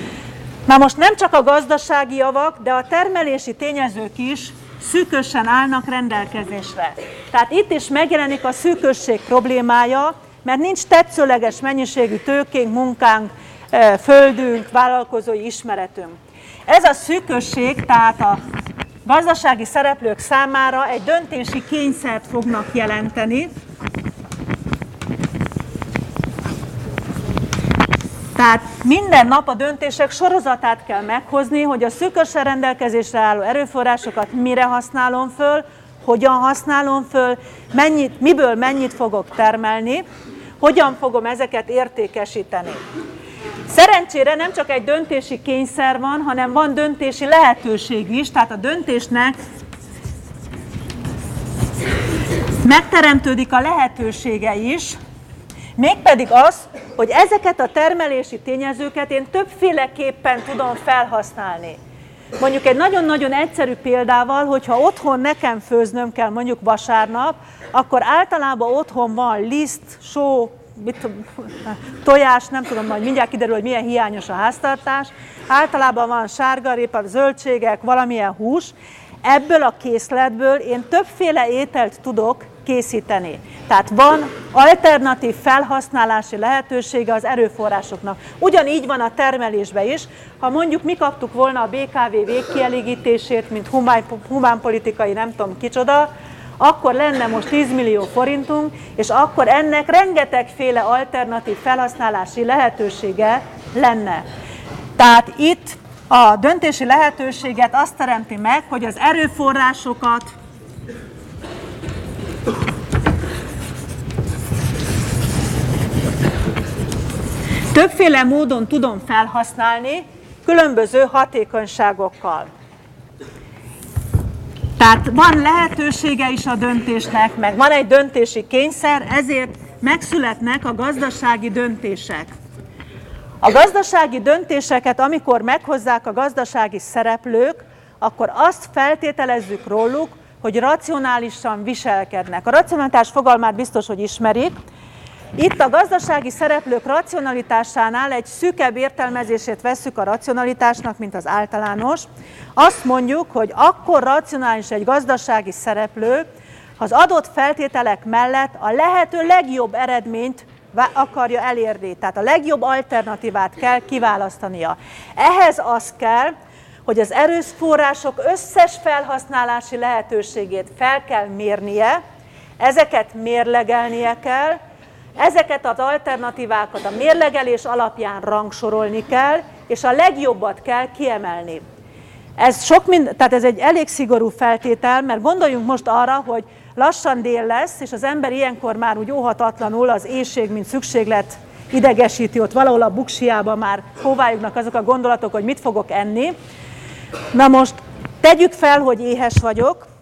Na most nem csak a gazdasági javak, de a termelési tényezők is szűkösen állnak rendelkezésre. Tehát itt is megjelenik a szűkösség problémája, mert nincs tetszőleges mennyiségű tőkénk, munkánk, földünk, vállalkozói ismeretünk. Ez a szűkösség, tehát a gazdasági szereplők számára egy döntési kényszert fognak jelenteni. Tehát minden nap a döntések sorozatát kell meghozni, hogy a szűkösen rendelkezésre álló erőforrásokat mire használom föl, hogyan használom föl, mennyit, miből mennyit fogok termelni, hogyan fogom ezeket értékesíteni. Szerencsére nem csak egy döntési kényszer van, hanem van döntési lehetőség is, tehát a döntésnek megteremtődik a lehetősége is, mégpedig az, hogy ezeket a termelési tényezőket én többféleképpen tudom felhasználni. Mondjuk egy nagyon-nagyon egyszerű példával, hogyha otthon nekem főznöm kell mondjuk vasárnap, akkor általában otthon van liszt, só, tojás, nem tudom, majd mindjárt kiderül, hogy milyen hiányos a háztartás. Általában van sárgarépa, zöldségek, valamilyen hús. Ebből a készletből én többféle ételt tudok készíteni. Tehát van alternatív felhasználási lehetősége az erőforrásoknak. Ugyanígy van a termelésben is. Ha mondjuk mi kaptuk volna a bé ká vé végkielégítését, mint humán, humánpolitikai nem tudom kicsoda, akkor lenne most tíz millió forintunk, és akkor ennek rengetegféle alternatív felhasználási lehetősége lenne. Tehát itt a döntési lehetőséget azt teremti meg, hogy az erőforrásokat többféle módon tudom felhasználni, különböző hatékonyságokkal. Tehát van lehetősége is a döntésnek, meg van egy döntési kényszer, ezért megszületnek a gazdasági döntések. A gazdasági döntéseket, amikor meghozzák a gazdasági szereplők, akkor azt feltételezzük róluk, hogy racionálisan viselkednek. A racionalitás fogalmát biztos, hogy ismerik. Itt a gazdasági szereplők racionalitásánál egy szűkebb értelmezését vesszük a racionalitásnak, mint az általános. Azt mondjuk, hogy akkor racionális egy gazdasági szereplő, ha az adott feltételek mellett a lehető legjobb eredményt akarja elérni. Tehát a legjobb alternatívát kell kiválasztania. Ehhez az kell, hogy az erőforrások összes felhasználási lehetőségét fel kell mérnie, ezeket mérlegelnie kell, ezeket az alternatívákat a mérlegelés alapján rangsorolni kell, és a legjobbat kell kiemelni. Ez, sok mind, tehát ez egy elég szigorú feltétel, mert gondoljunk most arra, hogy lassan dél lesz, és az ember ilyenkor már úgy óhatatlanul az éhség, mint szükséglet idegesíti, ott valahol a buksiában már hóvályognak azok a gondolatok, hogy mit fogok enni. Na most tegyük fel, hogy éhes vagyok,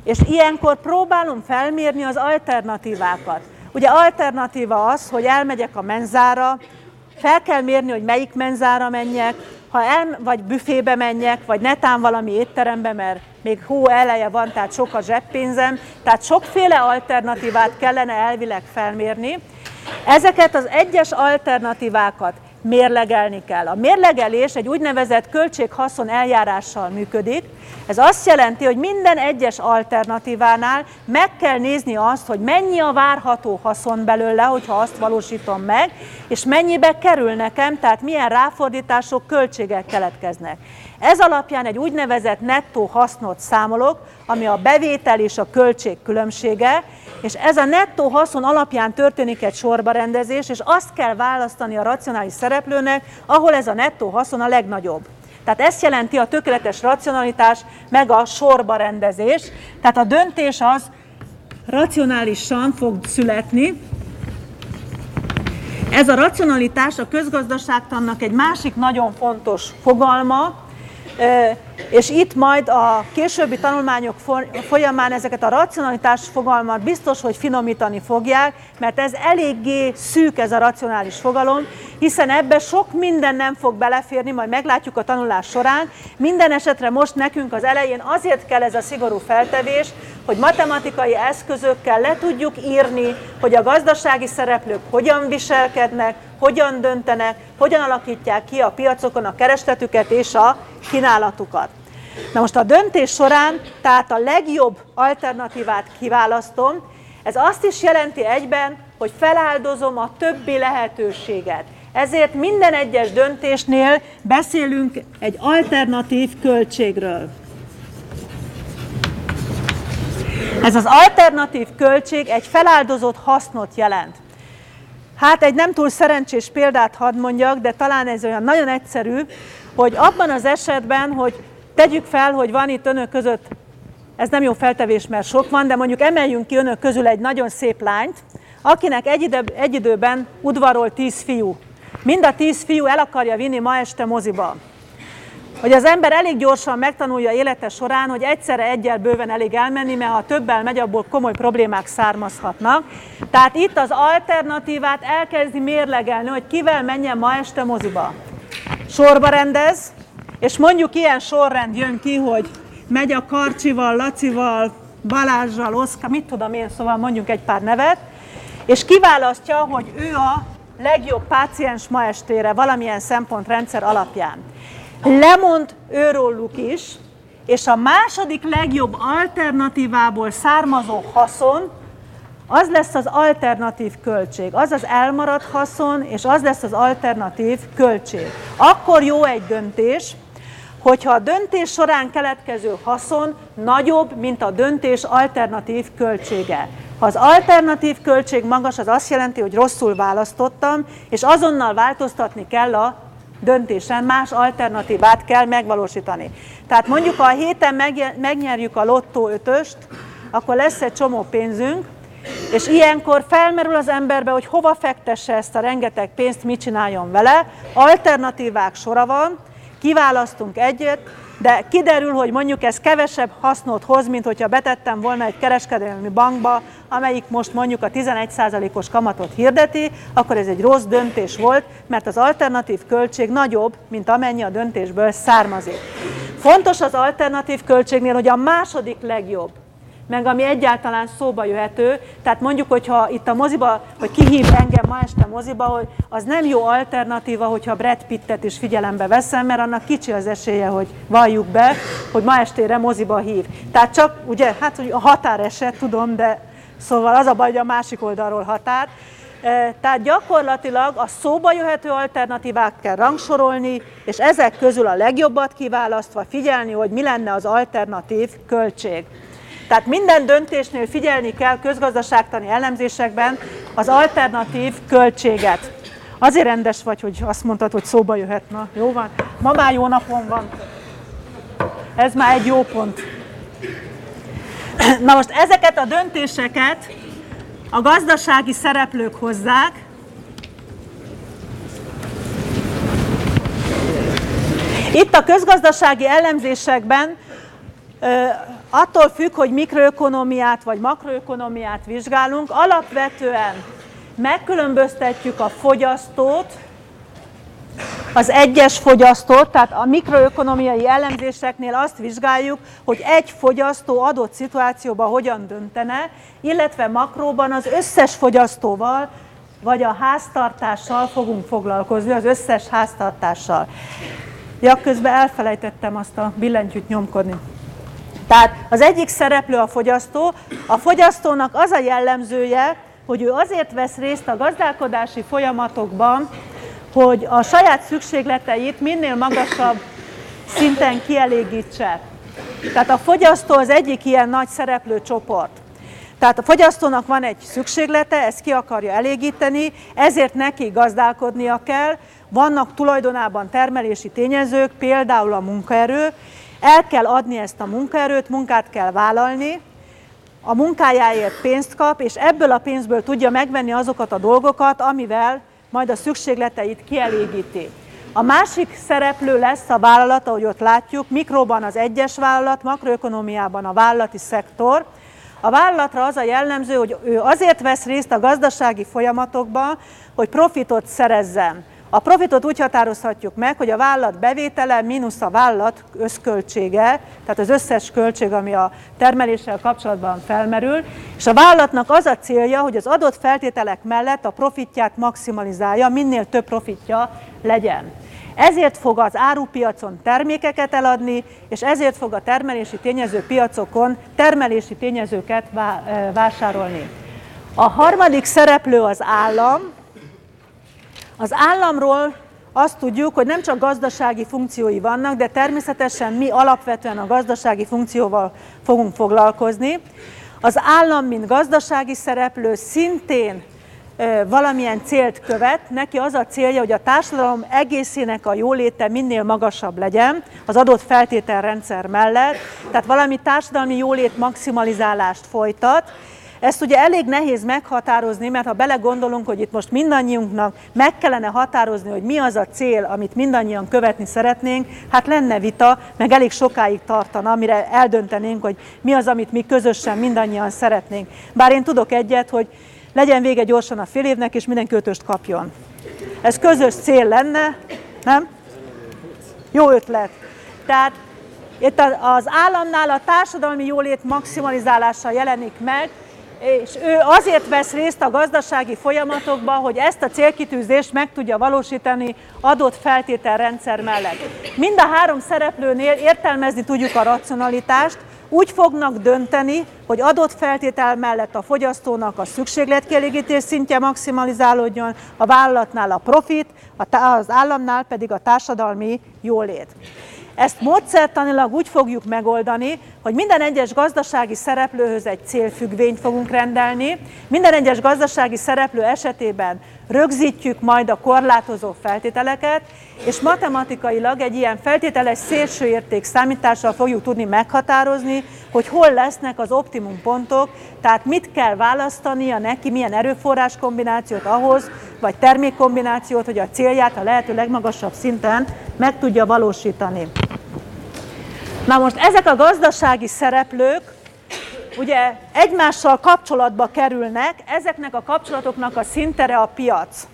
És ilyenkor próbálom felmérni az alternatívákat. Ugye alternatíva az, hogy elmegyek a menzára, fel kell mérni, hogy melyik menzára menjek, ha el, vagy büfébe menjek, vagy netán valami étterembe, mert még hó eleje van, tehát sok a zseppénzem, tehát sokféle alternatívát kellene elvileg felmérni. Ezeket az egyes alternatívákat mérlegelni kell. A mérlegelés egy úgynevezett költség-haszon eljárással működik. Ez azt jelenti, hogy minden egyes alternatívánál meg kell nézni azt, hogy mennyi a várható haszon belőle, hogyha azt valósítom meg, és mennyibe kerül nekem, tehát milyen ráfordítások, költségek keletkeznek. Ez alapján egy úgynevezett nettó hasznot számolok, ami a bevétel és a költség különbsége, és ez a nettó haszon alapján történik egy sorbarendezés, és azt kell választani a racionális szereplőnek, ahol ez a nettó haszon a legnagyobb. Tehát ezt jelenti a tökéletes racionalitás, meg a sorbarendezés. Tehát a döntés az racionálisan fog születni. Ez a racionalitás a közgazdaságtannak egy másik nagyon fontos fogalma, és itt majd a későbbi tanulmányok folyamán ezeket a racionalitás fogalmat biztos, hogy finomítani fogják, mert ez eléggé szűk ez a racionális fogalom, hiszen ebbe sok minden nem fog beleférni, majd meglátjuk a tanulás során. Minden esetre most nekünk az elején azért kell ez a szigorú feltevés, hogy matematikai eszközökkel le tudjuk írni, hogy a gazdasági szereplők hogyan viselkednek, hogyan döntenek, hogyan alakítják ki a piacokon a keresletüket és a kínálatukat. Na most a döntés során, tehát a legjobb alternatívát kiválasztom, ez azt is jelenti egyben, hogy feláldozom a többi lehetőséget. Ezért minden egyes döntésnél beszélünk egy alternatív költségről. Ez az alternatív költség egy feláldozott hasznot jelent. Hát egy nem túl szerencsés példát hadd mondjak, de talán ez olyan nagyon egyszerű, hogy abban az esetben, hogy tegyük fel, hogy van itt önök között, ez nem jó feltevés, mert sok van, de mondjuk emeljünk ki önök közül egy nagyon szép lányt, akinek egy, ide, egy időben udvarol tíz fiú. Mind a tíz fiú el akarja vinni ma este moziba. Hogy az ember elég gyorsan megtanulja élete során, hogy egyszerre egyel bőven elég elmenni, mert ha többel megy, abból komoly problémák származhatnak. Tehát itt az alternatívát elkezdi mérlegelni, hogy kivel menjen ma este moziba. Sorba rendez, és mondjuk ilyen sorrend jön ki, hogy megy a Karcsival, Lacival, Balázsral, Oszkár, mit tudom én, szóval mondjuk egy pár nevet, és kiválasztja, hogy ő a legjobb páciens ma estére valamilyen szempontrendszer alapján. Lemond őróluk is, és a második legjobb alternatívából származó haszon, az lesz az alternatív költség, az az elmaradt haszon, és az lesz az alternatív költség. Akkor jó egy döntés, hogyha a döntés során keletkező haszon nagyobb, mint a döntés alternatív költsége. Ha az alternatív költség magas, az azt jelenti, hogy rosszul választottam, és azonnal változtatni kell a döntésen, más alternatívát kell megvalósítani. Tehát mondjuk, ha a héten megnyerjük a lottó ötöst, akkor lesz egy csomó pénzünk, és ilyenkor felmerül az emberbe, hogy hova fektesse ezt a rengeteg pénzt, mit csináljon vele. Alternatívák sora van, kiválasztunk egyet, de kiderül, hogy mondjuk ez kevesebb hasznot hoz, mint hogyha betettem volna egy kereskedelmi bankba, amelyik most mondjuk a tizenegy százalékos kamatot hirdeti, akkor ez egy rossz döntés volt, mert az alternatív költség nagyobb, mint amennyi a döntésből származik. Fontos az alternatív költségnél, hogy a második legjobb, meg ami egyáltalán szóba jöhető, tehát mondjuk, hogyha itt a moziba, hogy kihív engem ma este moziba, hogy az nem jó alternatíva, hogyha Brad Pittet is figyelembe veszem, mert annak kicsi az esélye, hogy valljuk be, hogy ma estére moziba hív. Tehát csak, ugye, hát a határeset, tudom, de szóval az a baj, hogy a másik oldalról határ. Tehát gyakorlatilag a szóba jöhető alternatívát kell rangsorolni, és ezek közül a legjobbat kiválasztva figyelni, hogy mi lenne az alternatív költség. Tehát minden döntésnél figyelni kell közgazdaságtani elemzésekben az alternatív költséget. Azért rendes vagy, hogy azt mondtad, hogy szóba jöhet. Na, jó van. Ma már jó napon van. Ez már egy jó pont. Na most ezeket a döntéseket a gazdasági szereplők hozzák. Itt a közgazdasági elemzésekben Attól függ, hogy mikroökonomiát vagy makroökonomiát vizsgálunk, alapvetően megkülönböztetjük a fogyasztót, az egyes fogyasztót, tehát a mikroökonomiai elemzéseknél azt vizsgáljuk, hogy egy fogyasztó adott szituációban hogyan döntene, illetve makróban az összes fogyasztóval, vagy a háztartással fogunk foglalkozni, az összes háztartással. Ja, közben elfelejtettem azt a billentyűt nyomkodni. Tehát az egyik szereplő a fogyasztó, a fogyasztónak az a jellemzője, hogy ő azért vesz részt a gazdálkodási folyamatokban, hogy a saját szükségleteit minél magasabb szinten kielégítse. Tehát a fogyasztó az egyik ilyen nagy szereplő csoport. Tehát a fogyasztónak van egy szükséglete, ezt ki akarja elégíteni, ezért neki gazdálkodnia kell, vannak tulajdonában termelési tényezők, például a munkaerő, el kell adni ezt a munkaerőt, munkát kell vállalni, a munkájáért pénzt kap, és ebből a pénzből tudja megvenni azokat a dolgokat, amivel majd a szükségleteit kielégíti. A másik szereplő lesz a vállalat, ahogy ott látjuk, mikróban az egyes vállalat, makroökonomiában a vállalati szektor. A vállalatra az a jellemző, hogy ő azért vesz részt a gazdasági folyamatokban, hogy profitot szerezzen. A profitot úgy határozhatjuk meg, hogy a vállalat bevétele mínusz a vállalat összköltsége, tehát az összes költség, ami a termeléssel kapcsolatban felmerül, és a vállalatnak az a célja, hogy az adott feltételek mellett a profitját maximalizálja, minél több profitja legyen. Ezért fog az árupiacon termékeket eladni, és ezért fog a termelési tényező piacokon termelési tényezőket vásárolni. A harmadik szereplő az állam. Az államról azt tudjuk, hogy nem csak gazdasági funkciói vannak, de természetesen mi alapvetően a gazdasági funkcióval fogunk foglalkozni. Az állam, mint gazdasági szereplő szintén valamilyen célt követ, neki az a célja, hogy a társadalom egészének a jóléte minél magasabb legyen az adott feltételrendszer mellett, tehát valami társadalmi jólét maximalizálást folytat. Ezt ugye elég nehéz meghatározni, mert ha belegondolunk, hogy itt most mindannyiunknak meg kellene határozni, hogy mi az a cél, amit mindannyian követni szeretnénk, hát lenne vita, meg elég sokáig tartana, amire eldöntenénk, hogy mi az, amit mi közösen mindannyian szeretnénk. Bár én tudok egyet, hogy legyen vége gyorsan a fél évnek, és mindenki ötöst kapjon. Ez közös cél lenne, nem? Jó ötlet. Tehát itt az államnál a társadalmi jólét maximalizálása jelenik meg, és ő azért vesz részt a gazdasági folyamatokban, hogy ezt a célkitűzést meg tudja valósítani adott feltételrendszer mellett. Mind a három szereplőnél értelmezni tudjuk a racionalitást, úgy fognak dönteni, hogy adott feltétel mellett a fogyasztónak a szükségletkielégítés szintje maximalizálódjon, a vállalatnál a profit, az államnál pedig a társadalmi jólét. Ezt módszertanilag úgy fogjuk megoldani, hogy minden egyes gazdasági szereplőhöz egy célfüggvényt fogunk rendelni, minden egyes gazdasági szereplő esetében rögzítjük majd a korlátozó feltételeket, és matematikailag egy ilyen feltételes szélsőérték számítással fogjuk tudni meghatározni, hogy hol lesznek az optimum pontok, tehát mit kell választania neki, milyen erőforrás kombinációt ahhoz, vagy termékkombinációt, hogy a célját a lehető legmagasabb szinten meg tudja valósítani. Na most ezek a gazdasági szereplők ugye egymással kapcsolatba kerülnek, ezeknek a kapcsolatoknak a színtere a piac.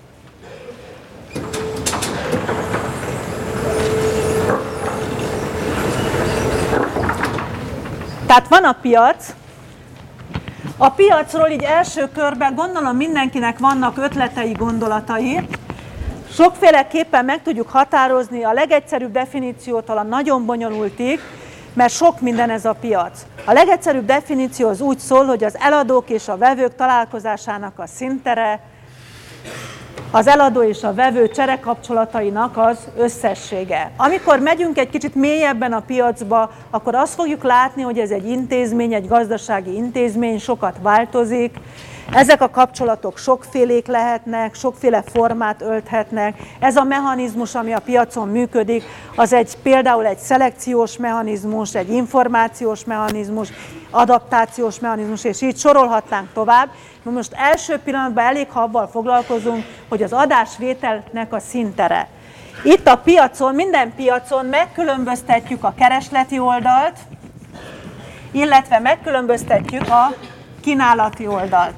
Tehát van a piac, a piacról így első körben gondolom mindenkinek vannak ötletei, gondolatai. Sokféleképpen meg tudjuk határozni a legegyszerűbb definíciótól a nagyon bonyolultig, mert sok minden ez a piac. A legegyszerűbb definíció az úgy szól, hogy az eladók és a vevők találkozásának a színtere, az eladó és a vevő cserekapcsolatainak az összessége. Amikor megyünk egy kicsit mélyebben a piacba, akkor azt fogjuk látni, hogy ez egy intézmény, egy gazdasági intézmény, sokat változik. Ezek a kapcsolatok sokfélék lehetnek, sokféle formát ölthetnek. Ez a mechanizmus, ami a piacon működik, az egy, például egy szelekciós mechanizmus, egy információs mechanizmus, adaptációs mechanizmus, és így sorolhatnánk tovább. Most első pillanatban elég, ha avval foglalkozunk, hogy az adásvételnek a színtere. Itt a piacon, minden piacon megkülönböztetjük a keresleti oldalt, illetve megkülönböztetjük a kínálati oldalt.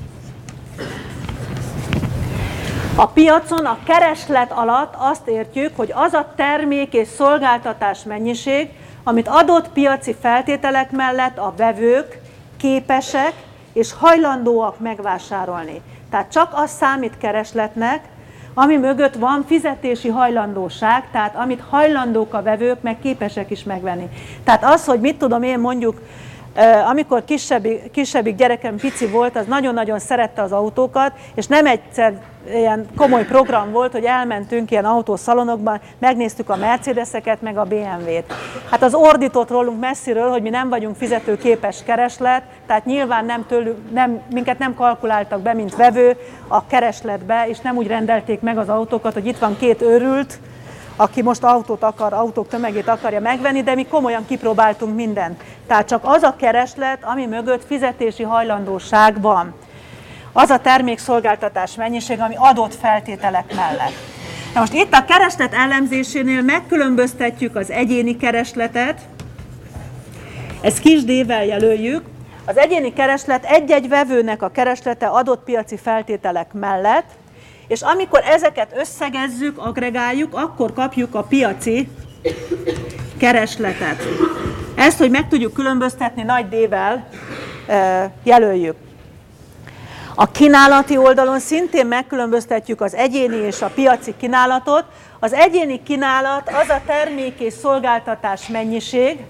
A piacon a kereslet alatt azt értjük, hogy az a termék és szolgáltatás mennyiség, amit adott piaci feltételek mellett a vevők képesek és hajlandóak megvásárolni. Tehát csak az számít keresletnek, ami mögött van fizetési hajlandóság, tehát amit hajlandók a vevők, meg képesek is megvenni. Tehát az, hogy mit tudom én mondjuk, amikor kisebbik, kisebbik gyerekem pici volt, az nagyon-nagyon szerette az autókat, és nem egyszer ilyen komoly program volt, hogy elmentünk ilyen autószalonokban, megnéztük a Mercedeseket, meg a bé em vét. Hát az ordított rólunk messziről, hogy mi nem vagyunk fizetőképes kereslet, tehát nyilván nem tőlük, nem, minket nem kalkuláltak be, mint vevő a keresletbe, és nem úgy rendelték meg az autókat, hogy itt van két őrült, aki most autót akar, autók tömegét akarja megvenni, de mi komolyan kipróbáltunk mindent. Tehát csak az a kereslet, ami mögött fizetési hajlandóság van. Az a termékszolgáltatás mennyiség, ami adott feltételek mellett. Na most itt a kereslet elemzésénél megkülönböztetjük az egyéni keresletet, ezt kis D-vel jelöljük. Az egyéni kereslet egy-egy vevőnek a kereslete adott piaci feltételek mellett, és amikor ezeket összegezzük, agregáljuk, akkor kapjuk a piaci keresletet. Ezt, hogy meg tudjuk különböztetni, nagy D-vel jelöljük. A kínálati oldalon szintén megkülönböztetjük az egyéni és a piaci kínálatot. Az egyéni kínálat az a termék és szolgáltatás mennyiség,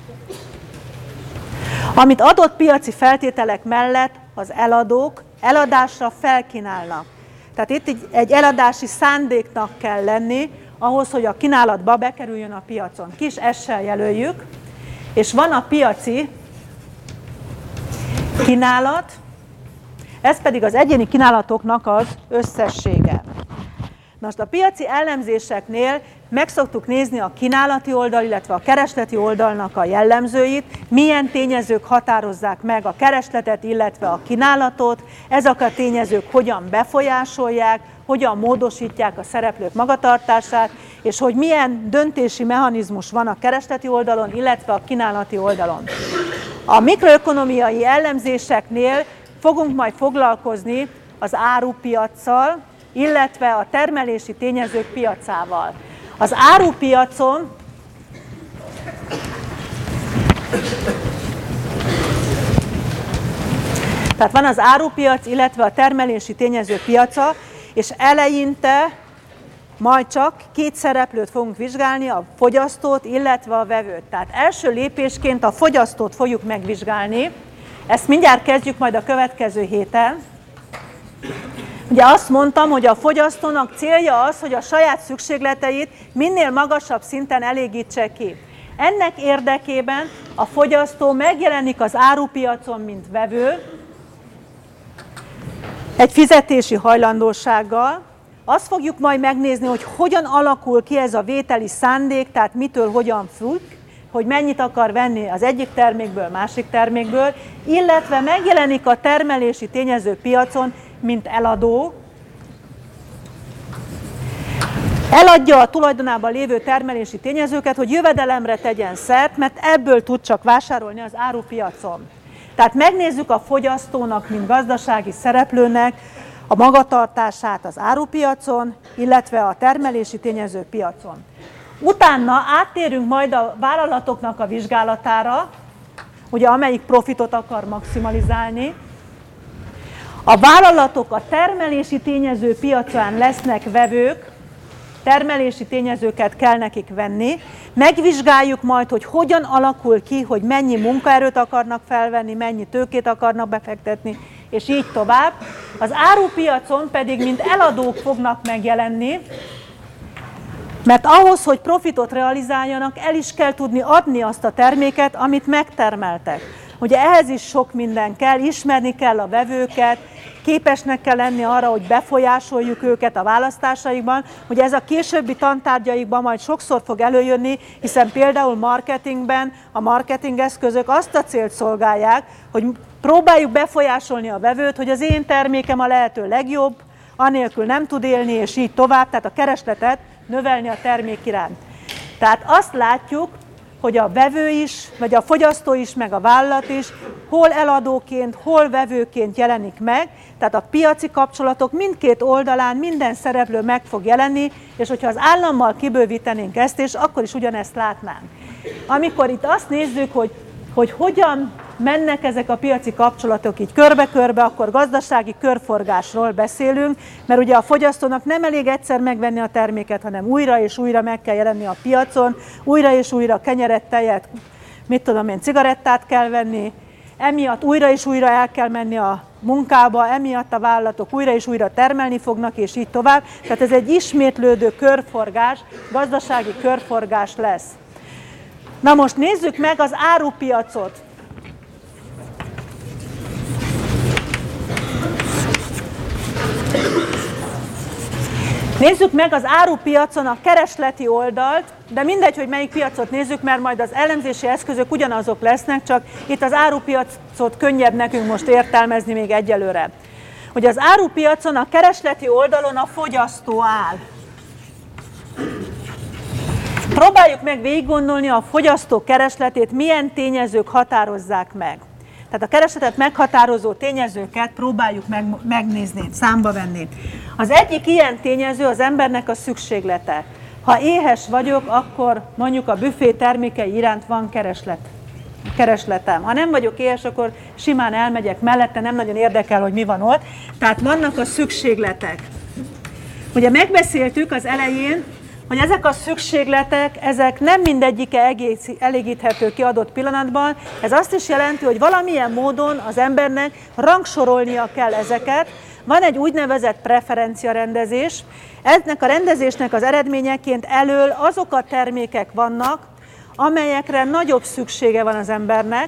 amit adott piaci feltételek mellett az eladók eladásra felkínálnak. Tehát itt egy eladási szándéknak kell lenni, ahhoz, hogy a kínálatba bekerüljön a piacon. Kis S-sel jelöljük, és van a piaci kínálat, ez pedig az egyéni kínálatoknak az összessége. Most a piaci elemzéseknél meg szoktuk nézni a kínálati oldal, illetve a keresleti oldalnak a jellemzőit, milyen tényezők határozzák meg a keresletet, illetve a kínálatot, ezek a tényezők hogyan befolyásolják, hogyan módosítják a szereplők magatartását, és hogy milyen döntési mechanizmus van a keresleti oldalon, illetve a kínálati oldalon. A mikroökonomiai elemzéseknél fogunk majd foglalkozni az árupiaccal, illetve a termelési tényezők piacával. Az árupiacon tehát van az árupiac, illetve a termelési tényezők piaca, és eleinte majd csak két szereplőt fogunk vizsgálni, a fogyasztót, illetve a vevőt. Tehát első lépésként a fogyasztót fogjuk megvizsgálni, ezt mindjárt kezdjük majd a következő héten. Ugye azt mondtam, hogy a fogyasztónak célja az, hogy a saját szükségleteit minél magasabb szinten elégítse ki. Ennek érdekében a fogyasztó megjelenik az árupiacon, mint vevő, egy fizetési hajlandósággal. Azt fogjuk majd megnézni, hogy hogyan alakul ki ez a vételi szándék, tehát mitől hogyan függ, hogy mennyit akar venni az egyik termékből, másik termékből, illetve megjelenik a termelési tényező piacon, mint eladó, eladja a tulajdonában lévő termelési tényezőket, hogy jövedelemre tegyen szert, mert ebből tud csak vásárolni az árupiacon. Tehát megnézzük a fogyasztónak, mint gazdasági szereplőnek a magatartását az árupiacon, illetve a termelési tényező piacon. Utána áttérünk majd a vállalatoknak a vizsgálatára, ugye amelyik profitot akar maximalizálni. A vállalatok a termelési tényező piacán lesznek vevők, termelési tényezőket kell nekik venni. Megvizsgáljuk majd, hogy hogyan alakul ki, hogy mennyi munkaerőt akarnak felvenni, mennyi tőkét akarnak befektetni, és így tovább. Az árupiacon pedig, mint eladók fognak megjelenni, mert ahhoz, hogy profitot realizáljanak, el is kell tudni adni azt a terméket, amit megtermeltek. Ugye ehhez is sok minden kell, ismerni kell a vevőket, képesnek kell lenni arra, hogy befolyásoljuk őket a választásaikban. Ugye ez a későbbi tantárgyaikban majd sokszor fog előjönni, hiszen például marketingben a marketing eszközök azt a célt szolgálják, hogy próbáljuk befolyásolni a vevőt, hogy az én termékem a lehető legjobb, anélkül nem tud élni, és így tovább, tehát a keresletet növelni a termék iránt. Tehát azt látjuk, hogy a vevő is, vagy a fogyasztó is, meg a vállalat is hol eladóként, hol vevőként jelenik meg, tehát a piaci kapcsolatok mindkét oldalán minden szereplő meg fog jelenni, és hogyha az állammal kibővítenénk ezt, és akkor is ugyanezt látnánk. Amikor itt azt nézzük, hogy, hogy hogyan mennek ezek a piaci kapcsolatok így körbe-körbe, akkor gazdasági körforgásról beszélünk, mert ugye a fogyasztónak nem elég egyszer megvenni a terméket, hanem újra és újra meg kell jelenni a piacon, újra és újra kenyeret, tejet, mit tudom én, cigarettát kell venni, emiatt újra és újra el kell menni a munkába, emiatt a vállalatok újra és újra termelni fognak, és így tovább. Tehát ez egy ismétlődő körforgás, gazdasági körforgás lesz. Na most nézzük meg az árupiacot. Nézzük meg az árupiacon a keresleti oldalt, de mindegy, hogy melyik piacot nézzük, mert majd az elemzési eszközök ugyanazok lesznek, csak itt az árupiacot könnyebb nekünk most értelmezni még egyelőre. Hogy az árupiacon a keresleti oldalon a fogyasztó áll. Próbáljuk meg végiggondolni a fogyasztó keresletét, milyen tényezők határozzák meg. Tehát a keresletet meghatározó tényezőket próbáljuk meg, megnézni, számba venni. Az egyik ilyen tényező az embernek a szükséglete. Ha éhes vagyok, akkor mondjuk a büfé termékei iránt van kereslet, keresletem. Ha nem vagyok éhes, akkor simán elmegyek mellette, nem nagyon érdekel, hogy mi van ott. Tehát vannak a szükségletek. Ugye megbeszéltük az elején, hogy ezek a szükségletek, ezek nem mindegyike egész, elégíthető ki adott pillanatban. Ez azt is jelenti, hogy valamilyen módon az embernek rangsorolnia kell ezeket. Van egy úgynevezett preferenciarendezés. Ennek a rendezésnek az eredményeként elől azok a termékek vannak, amelyekre nagyobb szüksége van az embernek.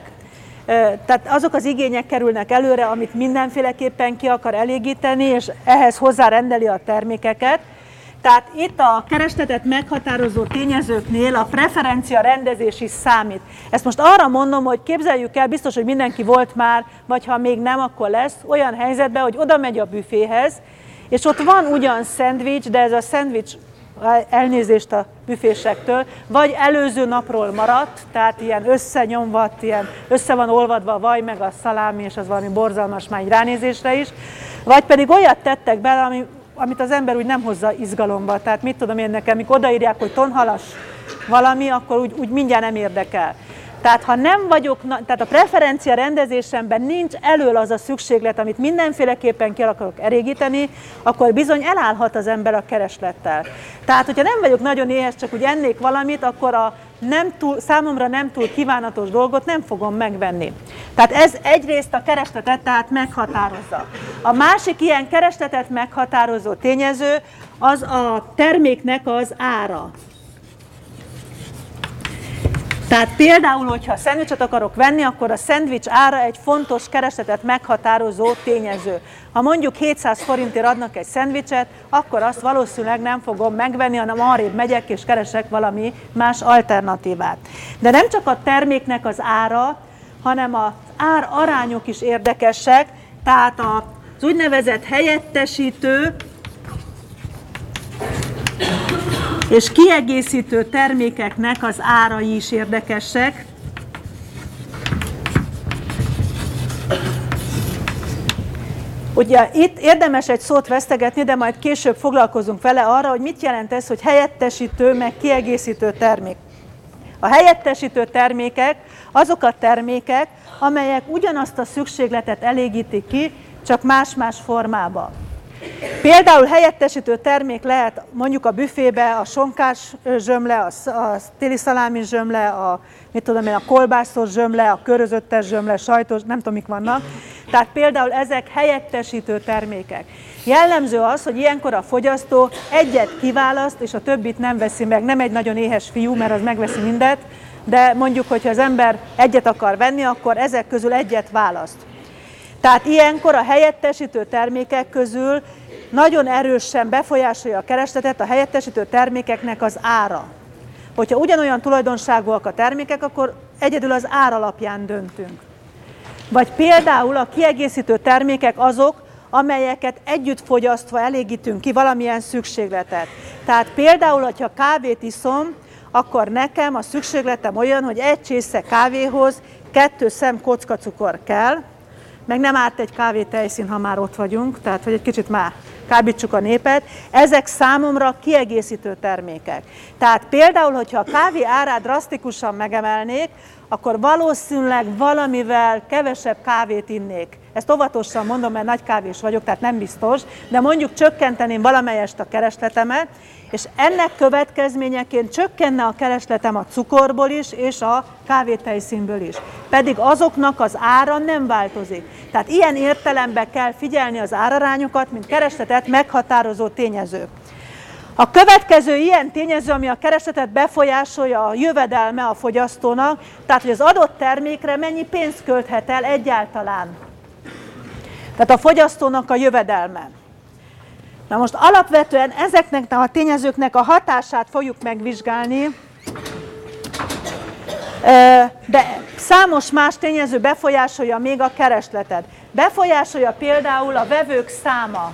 Tehát azok az igények kerülnek előre, amit mindenféleképpen ki akar elégíteni, és ehhez hozzárendeli a termékeket. Tehát itt a keresletet meghatározó tényezőknél a preferencia rendezés is számít. Ezt most arra mondom, hogy képzeljük el, biztos, hogy mindenki volt már, vagy ha még nem, akkor lesz, olyan helyzetben, hogy oda megy a büféhez, és ott van ugyan szendvics, de ez a szendvics, elnézést a büfésektől, vagy előző napról maradt, tehát ilyen összenyomvat, ilyen össze van olvadva a vaj, meg a szalámi, és az valami borzalmas már egy ránézésre is, vagy pedig olyat tettek bele, ami amit az ember úgy nem hozza izgalomba. Tehát mit tudom én nekem, amikor odaírják, hogy tonhalas valami, akkor úgy, úgy mindjárt nem érdekel. Tehát ha nem vagyok, tehát a preferencia rendezésemben nincs elől az a szükséglet, amit mindenféleképpen ki akarok elégíteni, akkor bizony elállhat az ember a kereslettel. Tehát, hogyha nem vagyok nagyon éhes, csak úgy ennék valamit, akkor a nem túl, számomra nem túl kívánatos dolgot nem fogom megvenni. Tehát ez egyrészt a keresletet tehát meghatározza. A másik ilyen keresletet meghatározó tényező az a terméknek az ára. Tehát például, hogyha szendvicset akarok venni, akkor a szendvics ára egy fontos keresletet meghatározó tényező. Ha mondjuk hétszáz forintért adnak egy szendvicset, akkor azt valószínűleg nem fogom megvenni, hanem arrébb megyek és keresek valami más alternatívát. De nem csak a terméknek az ára, hanem az ár arányok is érdekesek, tehát az úgynevezett helyettesítő és kiegészítő termékeknek az árai is érdekesek. Ugye itt érdemes egy szót vesztegetni, de majd később foglalkozunk vele arra, hogy mit jelent ez, hogy helyettesítő meg kiegészítő termék. A helyettesítő termékek azok a termékek, amelyek ugyanazt a szükségletet elégítik ki, csak más-más formában. Például helyettesítő termék lehet mondjuk a büfébe a sonkás zsömle, a, a téli szalámi zsömle, a, mit tudom én, a kolbászos zsömle, a körözöttes zsömle, sajtos, nem tudom mik vannak. Tehát például ezek helyettesítő termékek. Jellemző az, hogy ilyenkor a fogyasztó egyet kiválaszt, és a többit nem veszi meg. Nem egy nagyon éhes fiú, mert az megveszi mindet, de mondjuk, hogyha az ember egyet akar venni, akkor ezek közül egyet választ. Tehát ilyenkor a helyettesítő termékek közül nagyon erősen befolyásolja a keresletet a helyettesítő termékeknek az ára. Hogyha ugyanolyan tulajdonságúak a termékek, akkor egyedül az ár alapján döntünk. Vagy például a kiegészítő termékek azok, amelyeket együtt fogyasztva elégítünk ki valamilyen szükségletet. Tehát például, hogyha kávét iszom, akkor nekem a szükségletem olyan, hogy egy csésze kávéhoz kettő szem kockacukor kell, meg nem árt egy kávétejszín, ha már ott vagyunk, tehát hogy egy kicsit már kábítsuk a népet. Ezek számomra kiegészítő termékek. Tehát például, hogyha a kávé árát drasztikusan megemelnék, akkor valószínűleg valamivel kevesebb kávét innék. Ezt óvatosan mondom, mert nagy kávés vagyok, tehát nem biztos, de mondjuk csökkenteném valamelyest a keresletemet, és ennek következményeként csökkenne a keresletem a cukorból is, és a kávétejszínből is. Pedig azoknak az ára nem változik. Tehát ilyen értelemben kell figyelni az árarányokat, mint keresletet meghatározó tényező. A következő ilyen tényező, ami a keresletet befolyásolja, a jövedelme a fogyasztónak, tehát hogy az adott termékre mennyi pénzt költhet el egyáltalán. Tehát a fogyasztónak a jövedelme. Na most alapvetően ezeknek a tényezőknek a hatását fogjuk megvizsgálni, de számos más tényező befolyásolja még a keresletet. Befolyásolja például a vevők száma.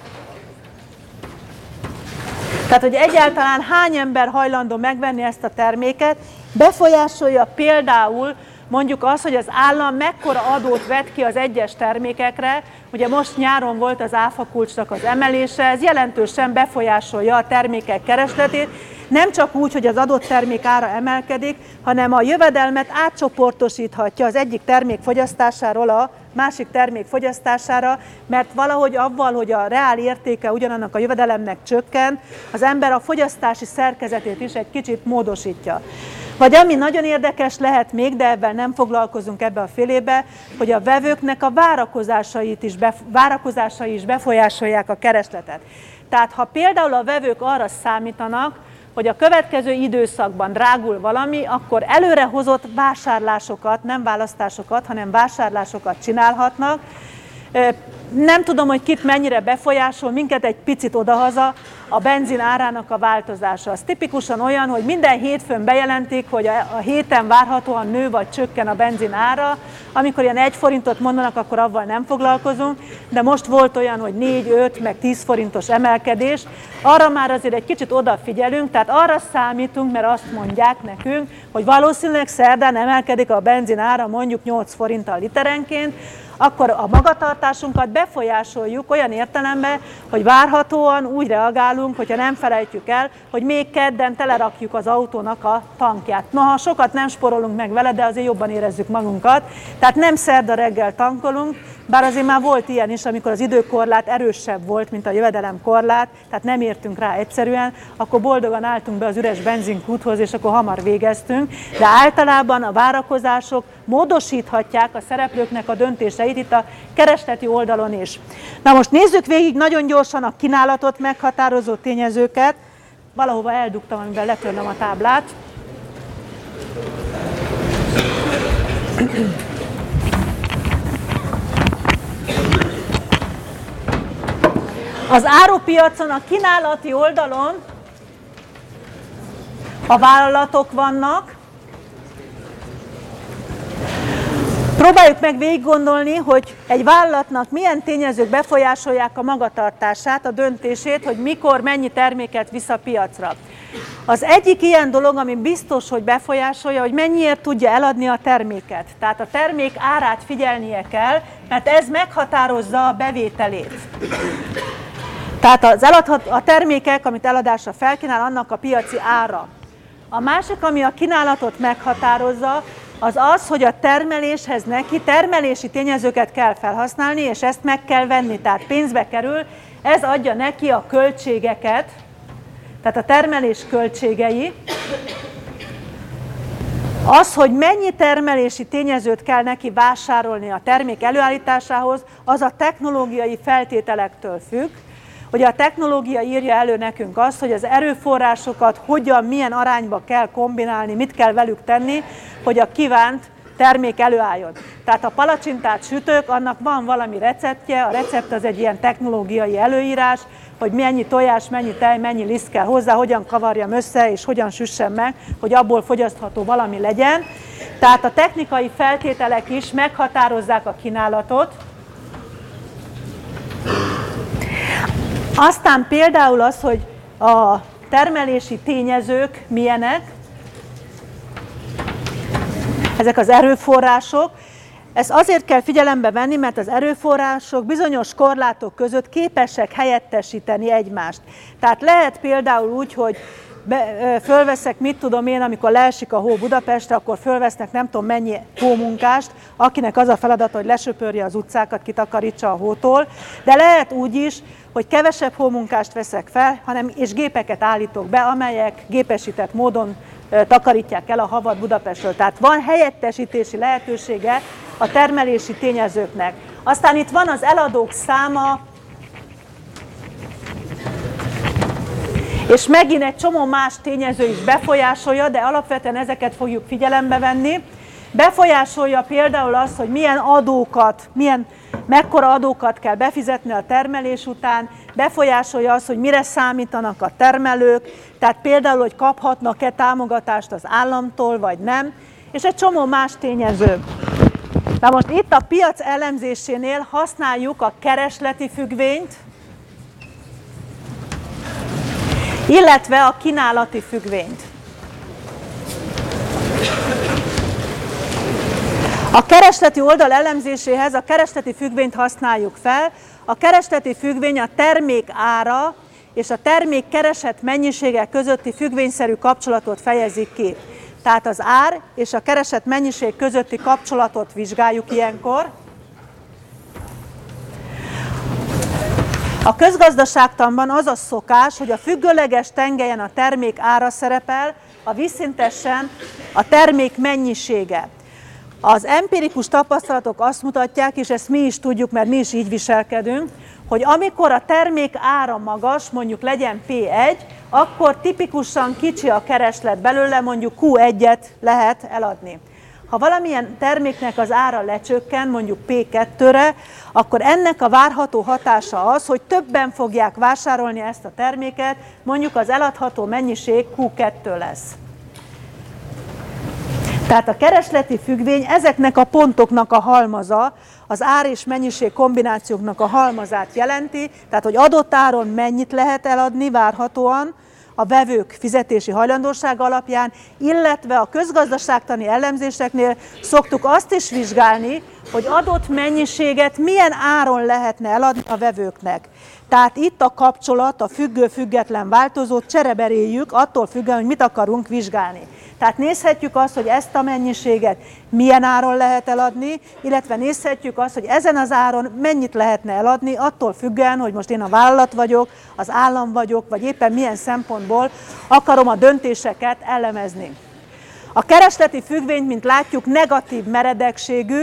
Tehát, hogy egyáltalán hány ember hajlandó megvenni ezt a terméket, befolyásolja például mondjuk az, hogy az állam mekkora adót vet ki az egyes termékekre. Ugye most nyáron volt az áfakulcsnak az emelése, ez jelentősen befolyásolja a termékek keresletét, nem csak úgy, hogy az adott termék ára emelkedik, hanem a jövedelmet átcsoportosíthatja az egyik termék fogyasztásáról a másik termék fogyasztására, mert valahogy avval, hogy a reál értéke ugyanannak a jövedelemnek csökken, az ember a fogyasztási szerkezetét is egy kicsit módosítja. Vagy ami nagyon érdekes lehet még, de ebben nem foglalkozunk ebbe a fél évbe, hogy a vevőknek a várakozásait is, bef- várakozásai is befolyásolják a keresletet. Tehát ha például a vevők arra számítanak, hogy a következő időszakban drágul valami, akkor előrehozott vásárlásokat, nem választásokat, hanem vásárlásokat csinálhatnak. Nem tudom, hogy kit mennyire befolyásol, minket egy picit odahaza a benzin árának a változása. Az tipikusan olyan, hogy minden hétfőn bejelentik, hogy a héten várhatóan nő vagy csökken a benzin ára. Amikor ilyen egy forintot mondanak, akkor avval nem foglalkozunk, de most volt olyan, hogy négy, öt, meg tíz forintos emelkedés. Arra már azért egy kicsit odafigyelünk, tehát arra számítunk, mert azt mondják nekünk, hogy valószínűleg szerdán emelkedik a benzin ára mondjuk nyolc forinttal literenként, akkor a magatartásunkat befolyásoljuk olyan értelemben, hogy várhatóan úgy reagálunk, hogyha nem felejtjük el, hogy még kedden telerakjuk az autónak a tankját. Noha sokat nem sporolunk meg vele, de azért jobban érezzük magunkat. Tehát nem szerda reggel tankolunk, bár azért már volt ilyen is, amikor az időkorlát erősebb volt, mint a jövedelemkorlát, tehát nem értünk rá egyszerűen, akkor boldogan álltunk be az üres benzinkúthoz, és akkor hamar végeztünk, de általában a várakozások módosíthatják a szereplőknek a döntéseit itt a keresleti oldalon is. Na most nézzük végig nagyon gyorsan a kínálatot meghatározó tényezőket. Valahova eldugtam, amivel letörnöm a táblát. Az árupiacon, a kínálati oldalon a vállalatok vannak. Próbáljuk meg végig gondolni, hogy egy vállalatnak milyen tényezők befolyásolják a magatartását, a döntését, hogy mikor, mennyi terméket visz a piacra. Az egyik ilyen dolog, ami biztos, hogy befolyásolja, hogy mennyiért tudja eladni a terméket. Tehát a termék árát figyelnie kell, mert ez meghatározza a bevételét. Tehát az eladhat, a termékek, amit eladásra felkínál, annak a piaci ára. A másik, ami a kínálatot meghatározza, az az, hogy a termeléshez neki termelési tényezőket kell felhasználni, és ezt meg kell venni, tehát pénzbe kerül, ez adja neki a költségeket, tehát a termelés költségei. Az, hogy mennyi termelési tényezőt kell neki vásárolni a termék előállításához, az a technológiai feltételektől függ. Ugye a technológia írja elő nekünk azt, hogy az erőforrásokat hogyan, milyen arányba kell kombinálni, mit kell velük tenni, hogy a kívánt termék előálljon. Tehát a palacsintát sütők, annak van valami receptje, a recept az egy ilyen technológiai előírás, hogy mennyi tojás, mennyi tej, mennyi liszt kell hozzá, hogyan kavarjam össze, és hogyan süssem meg, hogy abból fogyasztható valami legyen. Tehát a technikai feltételek is meghatározzák a kínálatot. Aztán például az, hogy a termelési tényezők milyenek, ezek az erőforrások. Ezt azért kell figyelembe venni, mert az erőforrások bizonyos korlátok között képesek helyettesíteni egymást. Tehát lehet például úgy, hogy be, fölveszek, mit tudom én, amikor leesik a hó Budapestre, akkor fölvesznek nem tudom mennyi hómunkást, akinek az a feladata, hogy lesöpörje az utcákat, kitakarítsa a hótól, de lehet úgy is, hogy kevesebb hómunkást veszek fel, hanem és gépeket állítok be, amelyek gépesített módon takarítják el a havat Budapestről. Tehát van helyettesítési lehetősége a termelési tényezőknek. Aztán itt van az eladók száma, és megint egy csomó más tényező is befolyásolja, de alapvetően ezeket fogjuk figyelembe venni. Befolyásolja például azt, hogy milyen adókat, milyen, mekkora adókat kell befizetni a termelés után, befolyásolja azt, hogy mire számítanak a termelők, tehát például, hogy kaphatnak-e támogatást az államtól, vagy nem, és egy csomó más tényező. Na most itt a piac elemzésénél használjuk a keresleti függvényt, illetve a kínálati függvényt. A keresleti oldal elemzéséhez a keresleti függvényt használjuk fel. A keresleti függvény a termék ára és a termék keresett mennyisége közötti függvényszerű kapcsolatot fejezik ki. Tehát az ár és a keresett mennyiség közötti kapcsolatot vizsgáljuk ilyenkor. A közgazdaságtanban az a szokás, hogy a függőleges tengelyen a termék ára szerepel, a vízszintesen a termék mennyisége. Az empirikus tapasztalatok azt mutatják, és ezt mi is tudjuk, mert mi is így viselkedünk, hogy amikor a termék ára magas, mondjuk legyen P egy, akkor tipikusan kicsi a kereslet belőle, mondjuk Q egyet lehet eladni. Ha valamilyen terméknek az ára lecsökken, mondjuk P kettőre, akkor ennek a várható hatása az, hogy többen fogják vásárolni ezt a terméket, mondjuk az eladható mennyiség Q kettő lesz. Tehát a keresleti függvény ezeknek a pontoknak a halmaza, az ár és mennyiség kombinációknak a halmazát jelenti, tehát hogy adott áron mennyit lehet eladni várhatóan a vevők fizetési hajlandósága alapján, illetve a közgazdaságtani elemzéseknél szoktuk azt is vizsgálni, hogy adott mennyiséget milyen áron lehetne eladni a vevőknek. Tehát itt a kapcsolat, a függő-független változót csereberéljük, attól függően, hogy mit akarunk vizsgálni. Tehát nézhetjük azt, hogy ezt a mennyiséget milyen áron lehet eladni, illetve nézhetjük azt, hogy ezen az áron mennyit lehetne eladni, attól függően, hogy most én a vállalat vagyok, az állam vagyok, vagy éppen milyen szempontból akarom a döntéseket elemezni. A keresleti függvényt, mint látjuk, negatív meredekségű,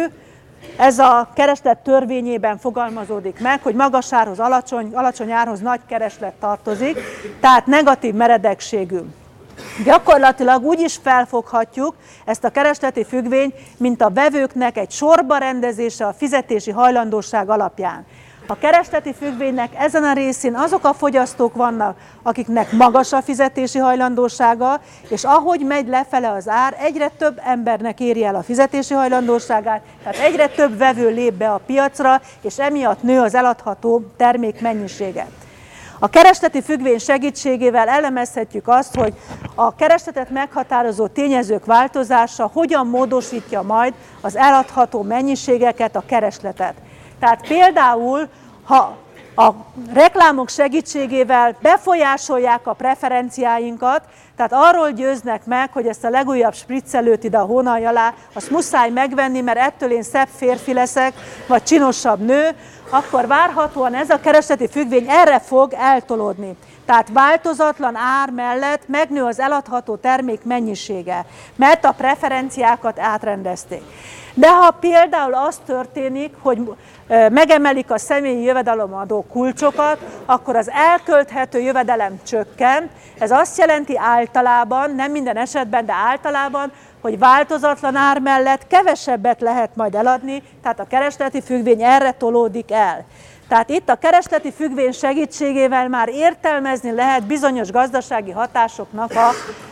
ez a kereslet törvényében fogalmazódik meg, hogy magas árhoz alacsony, alacsony árhoz nagy kereslet tartozik, tehát negatív meredekségű. Gyakorlatilag úgy is felfoghatjuk ezt a keresleti függvényt, mint a vevőknek egy sorba rendezése a fizetési hajlandóság alapján. A keresleti függvénynek ezen a részén azok a fogyasztók vannak, akiknek magas a fizetési hajlandósága, és ahogy megy lefele az ár, egyre több embernek éri el a fizetési hajlandóságát, tehát egyre több vevő lép be a piacra, és emiatt nő az eladható termék mennyisége. A keresleti függvény segítségével elemezhetjük azt, hogy a keresletet meghatározó tényezők változása hogyan módosítja majd az eladható mennyiségeket, a keresletet. Tehát például, ha a reklámok segítségével befolyásolják a preferenciáinkat, tehát arról győznek meg, hogy ezt a legújabb spriccelőt ide a hónalj alá, azt muszáj megvenni, mert ettől én szebb férfi leszek, vagy csinosabb nő, akkor várhatóan ez a keresleti függvény erre fog eltolódni. Tehát változatlan ár mellett megnő az eladható termék mennyisége, mert a preferenciákat átrendezték. De ha például az történik, hogy megemelik a személyi jövedelemadó kulcsokat, akkor az elkölthető jövedelem csökken. Ez azt jelenti általában, nem minden esetben, de általában, hogy változatlan ár mellett kevesebbet lehet majd eladni, tehát a keresleti függvény erre tolódik el. Tehát itt a keresleti függvény segítségével már értelmezni lehet bizonyos gazdasági hatásoknak a,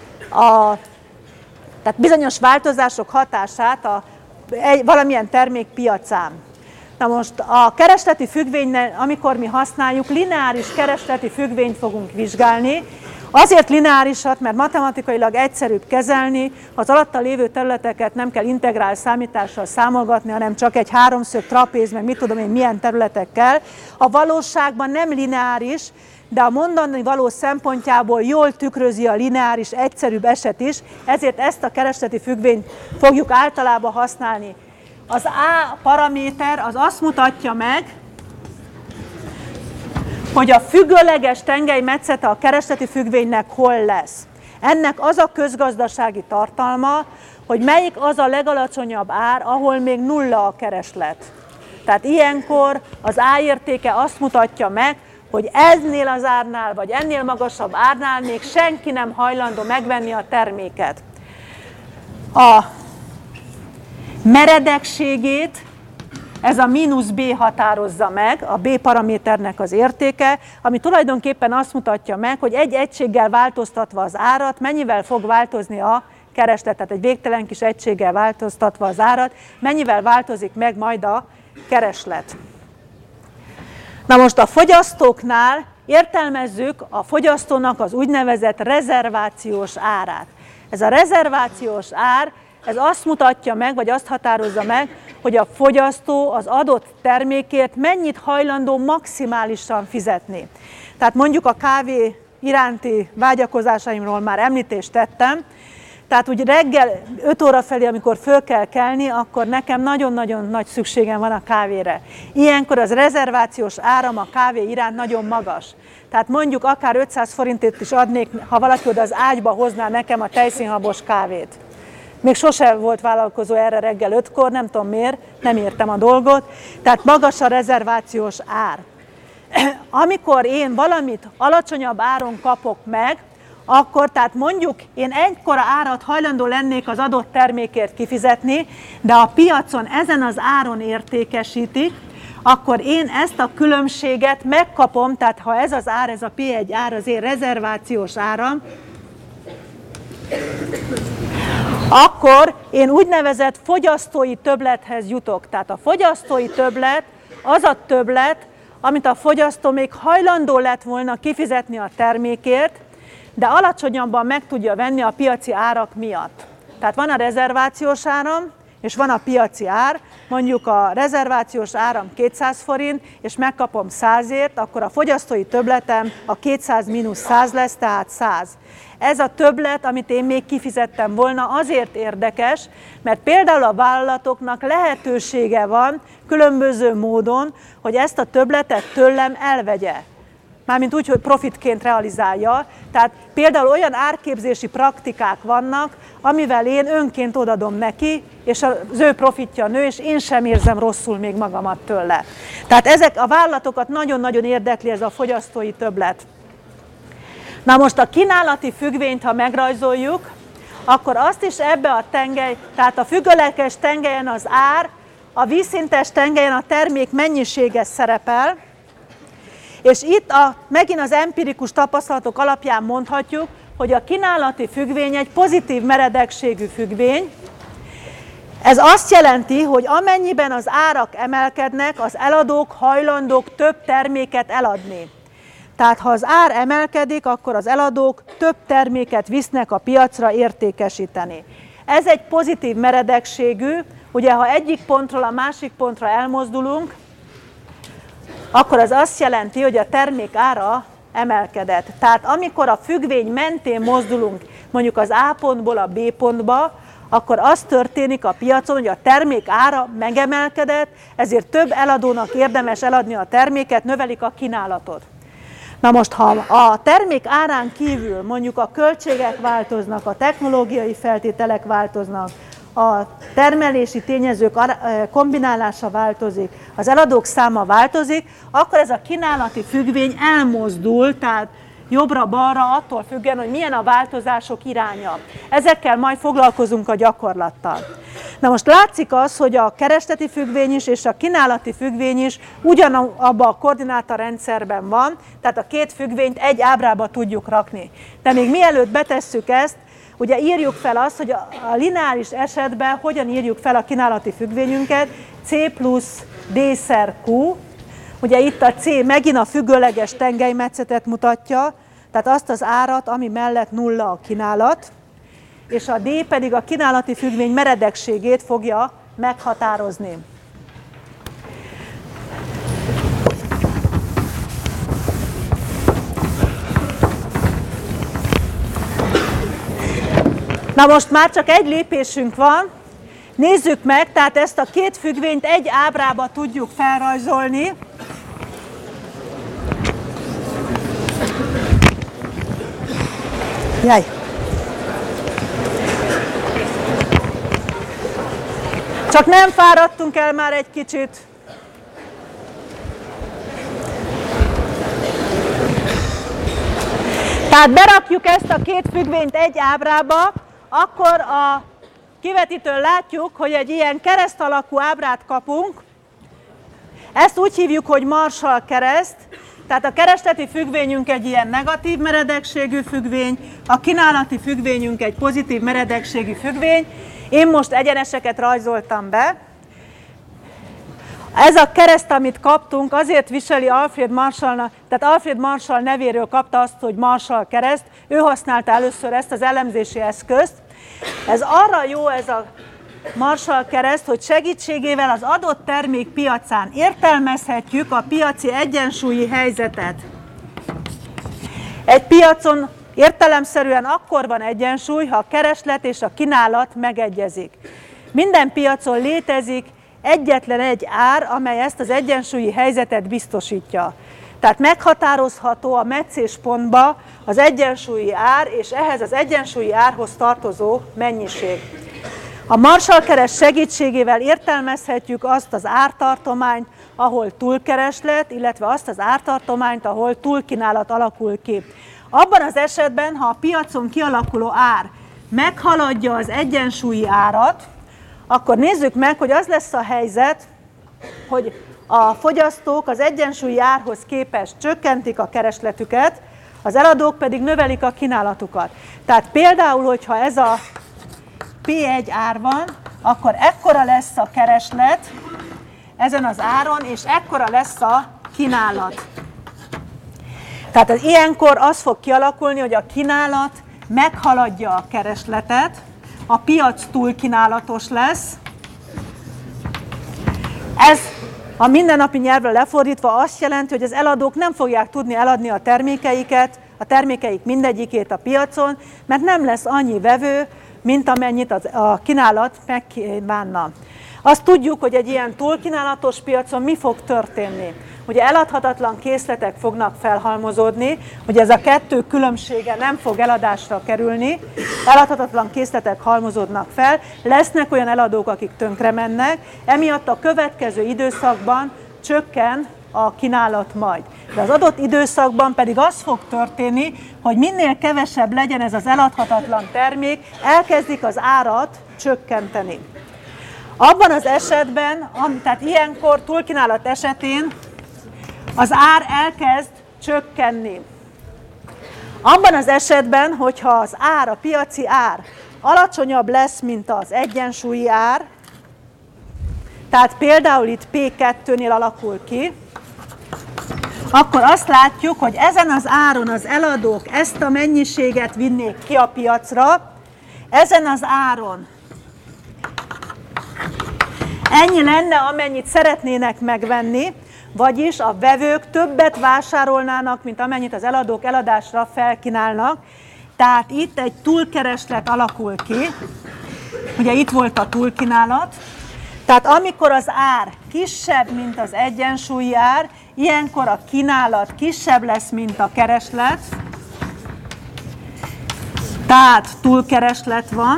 a tehát bizonyos változások hatását a egy, valamilyen termék piacán. Na most a keresleti függvénynél, amikor mi használjuk, lineáris keresleti függvényt fogunk vizsgálni, Azért lineárisat, mert matematikailag egyszerűbb kezelni, az alatta lévő területeket nem kell integrál számítással számolgatni, hanem csak egy háromszög, trapéz, meg mit tudom én milyen területekkel. A valóságban nem lineáris, de a mondani való szempontjából jól tükrözi a lineáris, egyszerűbb eset is, ezért ezt a keresleti függvényt fogjuk általában használni. Az A paraméter az azt mutatja meg, hogy a függőleges tengelymetszete a keresleti függvénynek hol lesz. Ennek az a közgazdasági tartalma, hogy melyik az a legalacsonyabb ár, ahol még nulla a kereslet. Tehát ilyenkor az A értéke azt mutatja meg, hogy eznél az árnál, vagy ennél magasabb árnál még senki nem hajlandó megvenni a terméket. A meredekségét ez a mínusz B határozza meg, a B paraméternek az értéke, ami tulajdonképpen azt mutatja meg, hogy egy egységgel változtatva az árat, mennyivel fog változni a kereslet, tehát egy végtelen kis egységgel változtatva az árat, mennyivel változik meg majd a kereslet. Na most a fogyasztóknál értelmezzük a fogyasztónak az úgynevezett rezervációs árát. Ez a rezervációs ár, ez azt mutatja meg, vagy azt határozza meg, hogy a fogyasztó az adott termékért mennyit hajlandó maximálisan fizetni. Tehát mondjuk a kávé iránti vágyakozásaimról már említést tettem, tehát úgy reggel öt óra felé, amikor föl kell kelni, akkor nekem nagyon-nagyon nagy szükségem van a kávére. Ilyenkor az rezervációs áram a kávé iránt nagyon magas. Tehát mondjuk akár ötszáz forintért is adnék, ha valaki oda az ágyba hozná nekem a tejszínhabos kávét. Még sose volt vállalkozó erre reggel ötkor, nem tudom miért, nem értem a dolgot. Tehát magas a rezervációs ár. Amikor én valamit alacsonyabb áron kapok meg, akkor tehát mondjuk én egykora árat hajlandó lennék az adott termékért kifizetni, de a piacon ezen az áron értékesítik, akkor én ezt a különbséget megkapom, tehát ha ez az ár, ez a P egy ár az én rezervációs áram, akkor én úgynevezett fogyasztói többlethez jutok. Tehát a fogyasztói többlet az a többlet, amit a fogyasztó még hajlandó lett volna kifizetni a termékért, de alacsonyabban meg tudja venni a piaci árak miatt. Tehát van a rezervációs áram, és van a piaci ár, mondjuk a rezervációs áram kétszáz forint, és megkapom százért, akkor a fogyasztói többletem a kétszáz mínusz száz lesz, tehát száz. Ez a többlet, amit én még kifizettem volna, azért érdekes, mert például a vállalatoknak lehetősége van különböző módon, hogy ezt a többletet tőlem elvegye. Mármint úgy, hogy profitként realizálja. Tehát például olyan árképzési praktikák vannak, amivel én önként odadom neki, és az ő profitja nő, és én sem érzem rosszul még magamat tőle. Tehát ezek a vállalatokat nagyon-nagyon érdekli ez a fogyasztói többlet. Na most a kínálati függvényt, ha megrajzoljuk, akkor azt is ebbe a tengely, tehát a függőleges tengelyen az ár, a vízszintes tengelyen a termék mennyisége szerepel, és itt a, megint az empirikus tapasztalatok alapján mondhatjuk, hogy a kínálati függvény egy pozitív meredekségű függvény. Ez azt jelenti, hogy amennyiben az árak emelkednek, az eladók hajlandók több terméket eladni. Tehát ha az ár emelkedik, akkor az eladók több terméket visznek a piacra értékesíteni. Ez egy pozitív meredekségű, ugye ha egyik pontról a másik pontra elmozdulunk, akkor az azt jelenti, hogy a termék ára emelkedett. Tehát amikor a függvény mentén mozdulunk mondjuk az A pontból a B pontba, akkor az történik a piacon, hogy a termék ára megemelkedett, ezért több eladónak érdemes eladni a terméket, növelik a kínálatot. Na most, ha a termék árán kívül mondjuk a költségek változnak, a technológiai feltételek változnak, a termelési tényezők kombinálása változik, az eladók száma változik, akkor ez a kínálati függvény elmozdul, tehát jobbra-balra attól függően, hogy milyen a változások iránya. Ezekkel majd foglalkozunk a gyakorlattal. Na most látszik az, hogy a keresleti függvény is és a kínálati függvény is ugyanabban a koordinátorrendszerben van, tehát a két függvényt egy ábrába tudjuk rakni. De még mielőtt betesszük ezt, ugye írjuk fel azt, hogy a lineáris esetben hogyan írjuk fel a kínálati függvényünket, C plusz D szer Q. Ugye itt a C megint a függőleges tengelymetszetet mutatja, tehát azt az árat, ami mellett nulla a kínálat, és a D pedig a kínálati függvény meredekségét fogja meghatározni. Na most már csak egy lépésünk van, nézzük meg, tehát ezt a két függvényt egy ábrába tudjuk felrajzolni. Jaj! Csak nem fáradtunk el már egy kicsit. Tehát berakjuk ezt a két függvényt egy ábrába, akkor a kivetítőn látjuk, hogy egy ilyen kereszt alakú ábrát kapunk. Ezt úgy hívjuk, hogy Marshall-kereszt. Tehát a keresleti függvényünk egy ilyen negatív meredekségű függvény, a kínálati függvényünk egy pozitív meredekségű függvény. Én most egyeneseket rajzoltam be. Ez a kereszt, amit kaptunk, azért viseli Alfred Marshall, tehát Alfred Marshall nevéről kapta azt, hogy Marshall-kereszt. Ő használta először ezt az elemzési eszközt. Ez arra jó, ez a Marshall-kereszt, hogy segítségével az adott termék piacán értelmezhetjük a piaci egyensúlyi helyzetet. Egy piacon értelemszerűen akkor van egyensúly, ha a kereslet és a kínálat megegyezik. Minden piacon létezik egyetlen egy ár, amely ezt az egyensúlyi helyzetet biztosítja. Tehát meghatározható a metszéspontba az egyensúlyi ár, és ehhez az egyensúlyi árhoz tartozó mennyiség. A Marshall-kereszt segítségével értelmezhetjük azt az ártartományt, ahol túlkereslet, illetve azt az ártartományt, ahol túlkínálat alakul ki. Abban az esetben, ha a piacon kialakuló ár meghaladja az egyensúlyi árat, akkor nézzük meg, hogy az lesz a helyzet, hogy a fogyasztók az egyensúlyi árhoz képest csökkentik a keresletüket, az eladók pedig növelik a kínálatukat. Tehát például, hogyha ez a pé egy ár van, akkor ekkora lesz a kereslet ezen az áron, és ekkora lesz a kínálat. Tehát az ilyenkor az fog kialakulni, hogy a kínálat meghaladja a keresletet, a piac túlkínálatos lesz. Ez a mindennapi nyelvre lefordítva azt jelenti, hogy az eladók nem fogják tudni eladni a termékeiket, a termékeik mindegyikét a piacon, mert nem lesz annyi vevő, mint amennyit a kínálat megkívánna. Azt tudjuk, hogy egy ilyen túlkínálatos piacon mi fog történni. Ugye eladhatatlan készletek fognak felhalmozódni, hogy ez a kettő különbsége nem fog eladásra kerülni, eladhatatlan készletek halmozódnak fel, lesznek olyan eladók, akik tönkre mennek, emiatt a következő időszakban csökken a kínálat majd. De az adott időszakban pedig az fog történni, hogy minél kevesebb legyen ez az eladhatatlan termék, elkezdik az árat csökkenteni. Abban az esetben, tehát ilyenkor túlkínálat esetén az ár elkezd csökkenni. Abban az esetben, hogyha az ár, a piaci ár alacsonyabb lesz, mint az egyensúlyi ár, tehát például itt pé kettőnél alakul ki, akkor azt látjuk, hogy ezen az áron az eladók ezt a mennyiséget vinnék ki a piacra, ezen az áron ennyi lenne, amennyit szeretnének megvenni, vagyis a vevők többet vásárolnának, mint amennyit az eladók eladásra felkínálnak. Tehát itt egy túlkereslet alakul ki, ugye itt volt a túlkínálat, tehát amikor az ár kisebb, mint az egyensúlyi ár, ilyenkor a kínálat kisebb lesz, mint a kereslet, tehát túlkereslet van.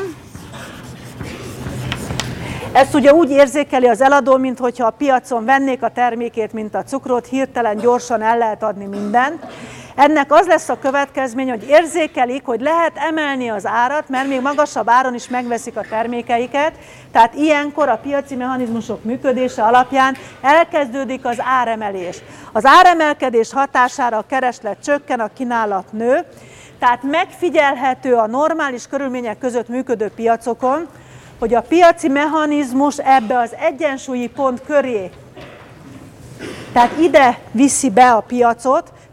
Ezt ugye úgy érzékeli az eladó, mintha a piacon vennék a termékét, mint a cukrot, hirtelen gyorsan el lehet adni mindent. Ennek az lesz a következmény, hogy érzékelik, hogy lehet emelni az árat, mert még magasabb áron is megveszik a termékeiket, tehát ilyenkor a piaci mechanizmusok működése alapján elkezdődik az áremelés. Az áremelkedés hatására a kereslet csökken, a kínálat nő, tehát megfigyelhető a normális körülmények között működő piacokon, hogy a piaci mechanizmus ebbe az egyensúlyi pont köré, tehát ide viszi be a piacot,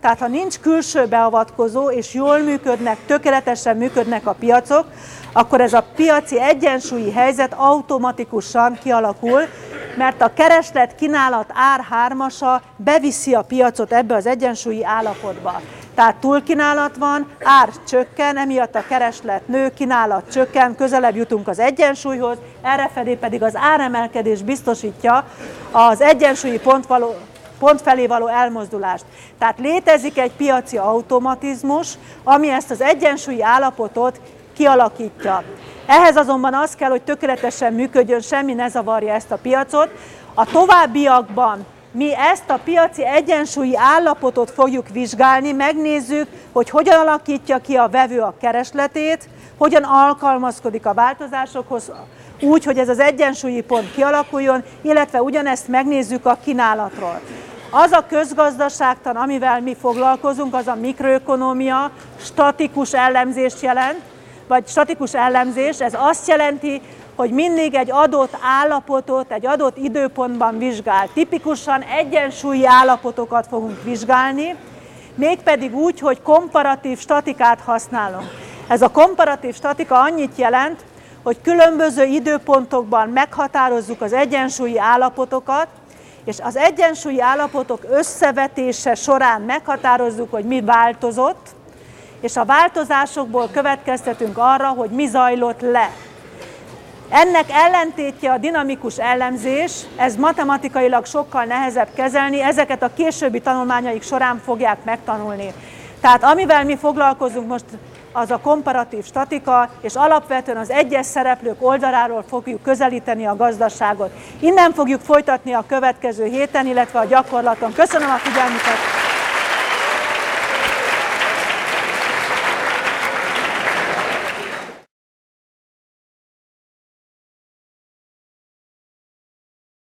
Tehát ha nincs külső beavatkozó, és jól működnek, tökéletesen működnek a piacok, akkor ez a piaci egyensúlyi helyzet automatikusan kialakul, mert a kereslet-kínálat ár hármasa beviszi a piacot ebbe az egyensúlyi állapotba. Tehát túlkínálat van, ár csökken, emiatt a kereslet nő, kínálat csökken, közelebb jutunk az egyensúlyhoz, errefelé pedig az áremelkedés biztosítja az egyensúlyi pont, való, pont felé való elmozdulást. Tehát létezik egy piaci automatizmus, ami ezt az egyensúlyi állapotot kialakítja. Ehhez azonban az kell, hogy tökéletesen működjön, semmi ne zavarja ezt a piacot. A továbbiakban mi ezt a piaci egyensúlyi állapotot fogjuk vizsgálni, megnézzük, hogy hogyan alakítja ki a vevő a keresletét, hogyan alkalmazkodik a változásokhoz, úgy, hogy ez az egyensúlyi pont kialakuljon, illetve ugyanezt megnézzük a kínálatról. Az a közgazdaságtan, amivel mi foglalkozunk, az a mikroökonómia, statikus elemzést jelent, vagy statikus elemzés, ez azt jelenti, hogy mindig egy adott állapotot, egy adott időpontban vizsgál. Tipikusan egyensúlyi állapotokat fogunk vizsgálni, mégpedig úgy, hogy komparatív statikát használunk. Ez a komparatív statika annyit jelent, hogy különböző időpontokban meghatározzuk az egyensúlyi állapotokat, és az egyensúlyi állapotok összevetése során meghatározzuk, hogy mi változott, és a változásokból következtetünk arra, hogy mi zajlott le. Ennek ellentétje a dinamikus elemzés, ez matematikailag sokkal nehezebb kezelni, ezeket a későbbi tanulmányaik során fogják megtanulni. Tehát amivel mi foglalkozunk most, az a komparatív statika, és alapvetően az egyes szereplők oldaláról fogjuk közelíteni a gazdaságot. Innen fogjuk folytatni a következő héten, illetve a gyakorlaton. Köszönöm a figyelmüket!